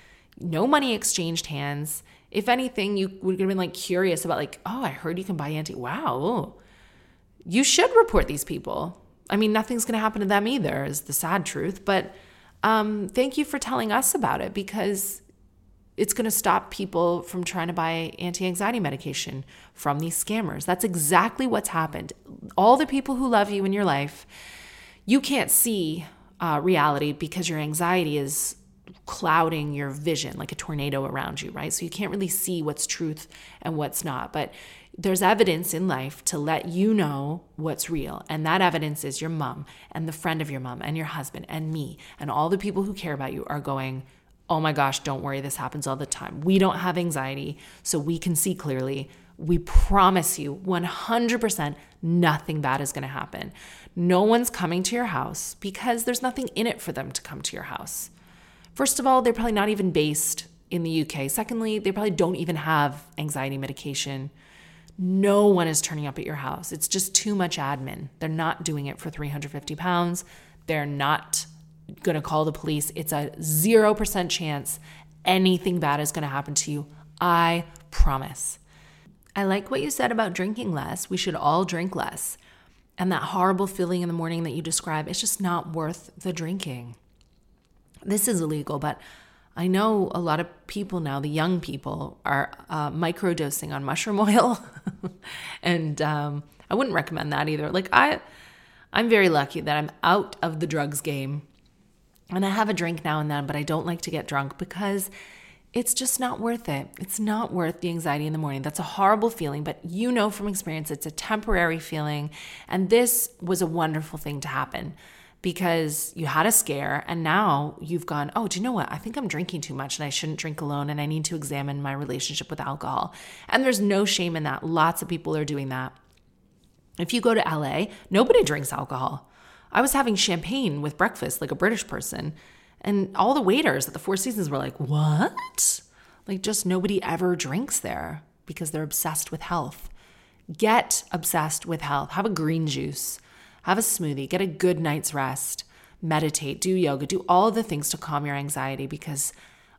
No money exchanged hands. If anything, you would have been like curious about like, oh, I heard you can buy wow. You should report these people. I mean, nothing's going to happen to them either, is the sad truth. But thank you for telling us about it, because it's going to stop people from trying to buy anti-anxiety medication from these scammers. That's exactly what's happened. All the people who love you in your life, you can't see reality because your anxiety is clouding your vision like a tornado around you, right? So you can't really see what's truth and what's not. But there's evidence in life to let you know what's real. And that evidence is your mom and the friend of your mom and your husband and me and all the people who care about you are going, oh my gosh, don't worry, this happens all the time. We don't have anxiety, so we can see clearly. We promise you 100% nothing bad is going to happen. No one's coming to your house because there's nothing in it for them to come to your house. First of all, they're probably not even based in the UK. Secondly, they probably don't even have anxiety medication. No one is turning up at your house. It's just too much admin. They're not doing it for 350 pounds. They're not going to call the police. It's a 0% chance anything bad is going to happen to you. I promise. I like what you said about drinking less. We should all drink less. And that horrible feeling in the morning that you describe, it's just not worth the drinking. This is illegal, but I know a lot of people now, the young people, are microdosing on mushroom oil. And I wouldn't recommend that either. Like I'm very lucky that I'm out of the drugs game. And I have a drink now and then, but I don't like to get drunk because it's just not worth it. It's not worth the anxiety in the morning. That's a horrible feeling, but you know from experience, it's a temporary feeling. And this was a wonderful thing to happen because you had a scare and now you've gone, oh, do you know what? I think I'm drinking too much and I shouldn't drink alone and I need to examine my relationship with alcohol. And there's no shame in that. Lots of people are doing that. If you go to LA, nobody drinks alcohol. I was having champagne with breakfast like a British person, and all the waiters at the Four Seasons were like, what? Like, just nobody ever drinks there because they're obsessed with health. Get obsessed with health. Have a green juice. Have a smoothie. Get a good night's rest. Meditate. Do yoga. Do all the things to calm your anxiety because,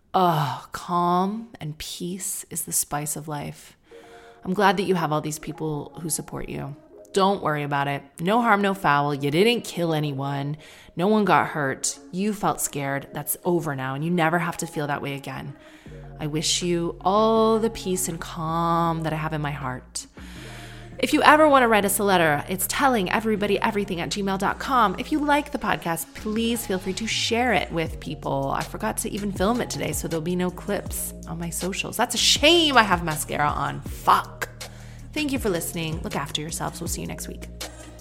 calm and peace is the spice of life. I'm glad that you have all these people who support you. Don't worry about it. No harm, no foul. You didn't kill anyone. No one got hurt. You felt scared. That's over now, and you never have to feel that way again. I wish you all the peace and calm that I have in my heart. If you ever want to write us a letter, it's tellingeverybodyeverything@gmail.com. If you like the podcast, please feel free to share it with people. I forgot to even film it today, so there'll be no clips on my socials. That's a shame I have mascara on. Fuck. Thank you for listening. Look after yourselves. We'll see you next week.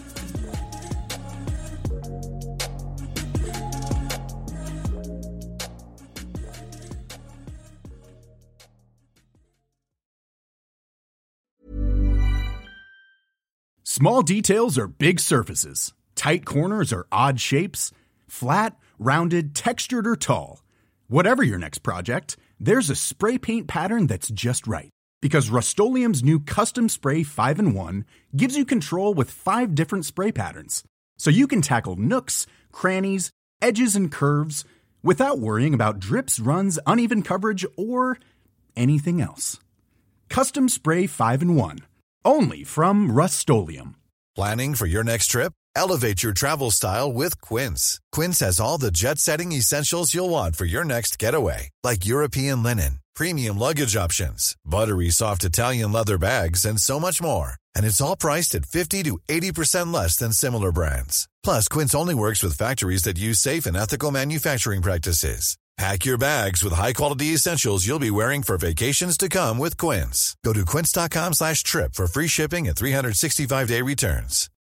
Small details are big surfaces. Tight corners are odd shapes. Flat, rounded, textured, or tall. Whatever your next project, there's a spray paint pattern that's just right. Because Rust-Oleum's new Custom Spray 5-in-1 gives you control with 5 different spray patterns. So you can tackle nooks, crannies, edges, and curves without worrying about drips, runs, uneven coverage, or anything else. Custom Spray 5-in-1. Only from Rust-Oleum. Planning for your next trip? Elevate your travel style with Quince. Quince has all the jet-setting essentials you'll want for your next getaway. Like European linen, premium luggage options, buttery soft Italian leather bags, and so much more. And it's all priced at 50 to 80% less than similar brands. Plus, Quince only works with factories that use safe and ethical manufacturing practices. Pack your bags with high-quality essentials you'll be wearing for vacations to come with Quince. Go to quince.com/trip for free shipping and 365-day returns.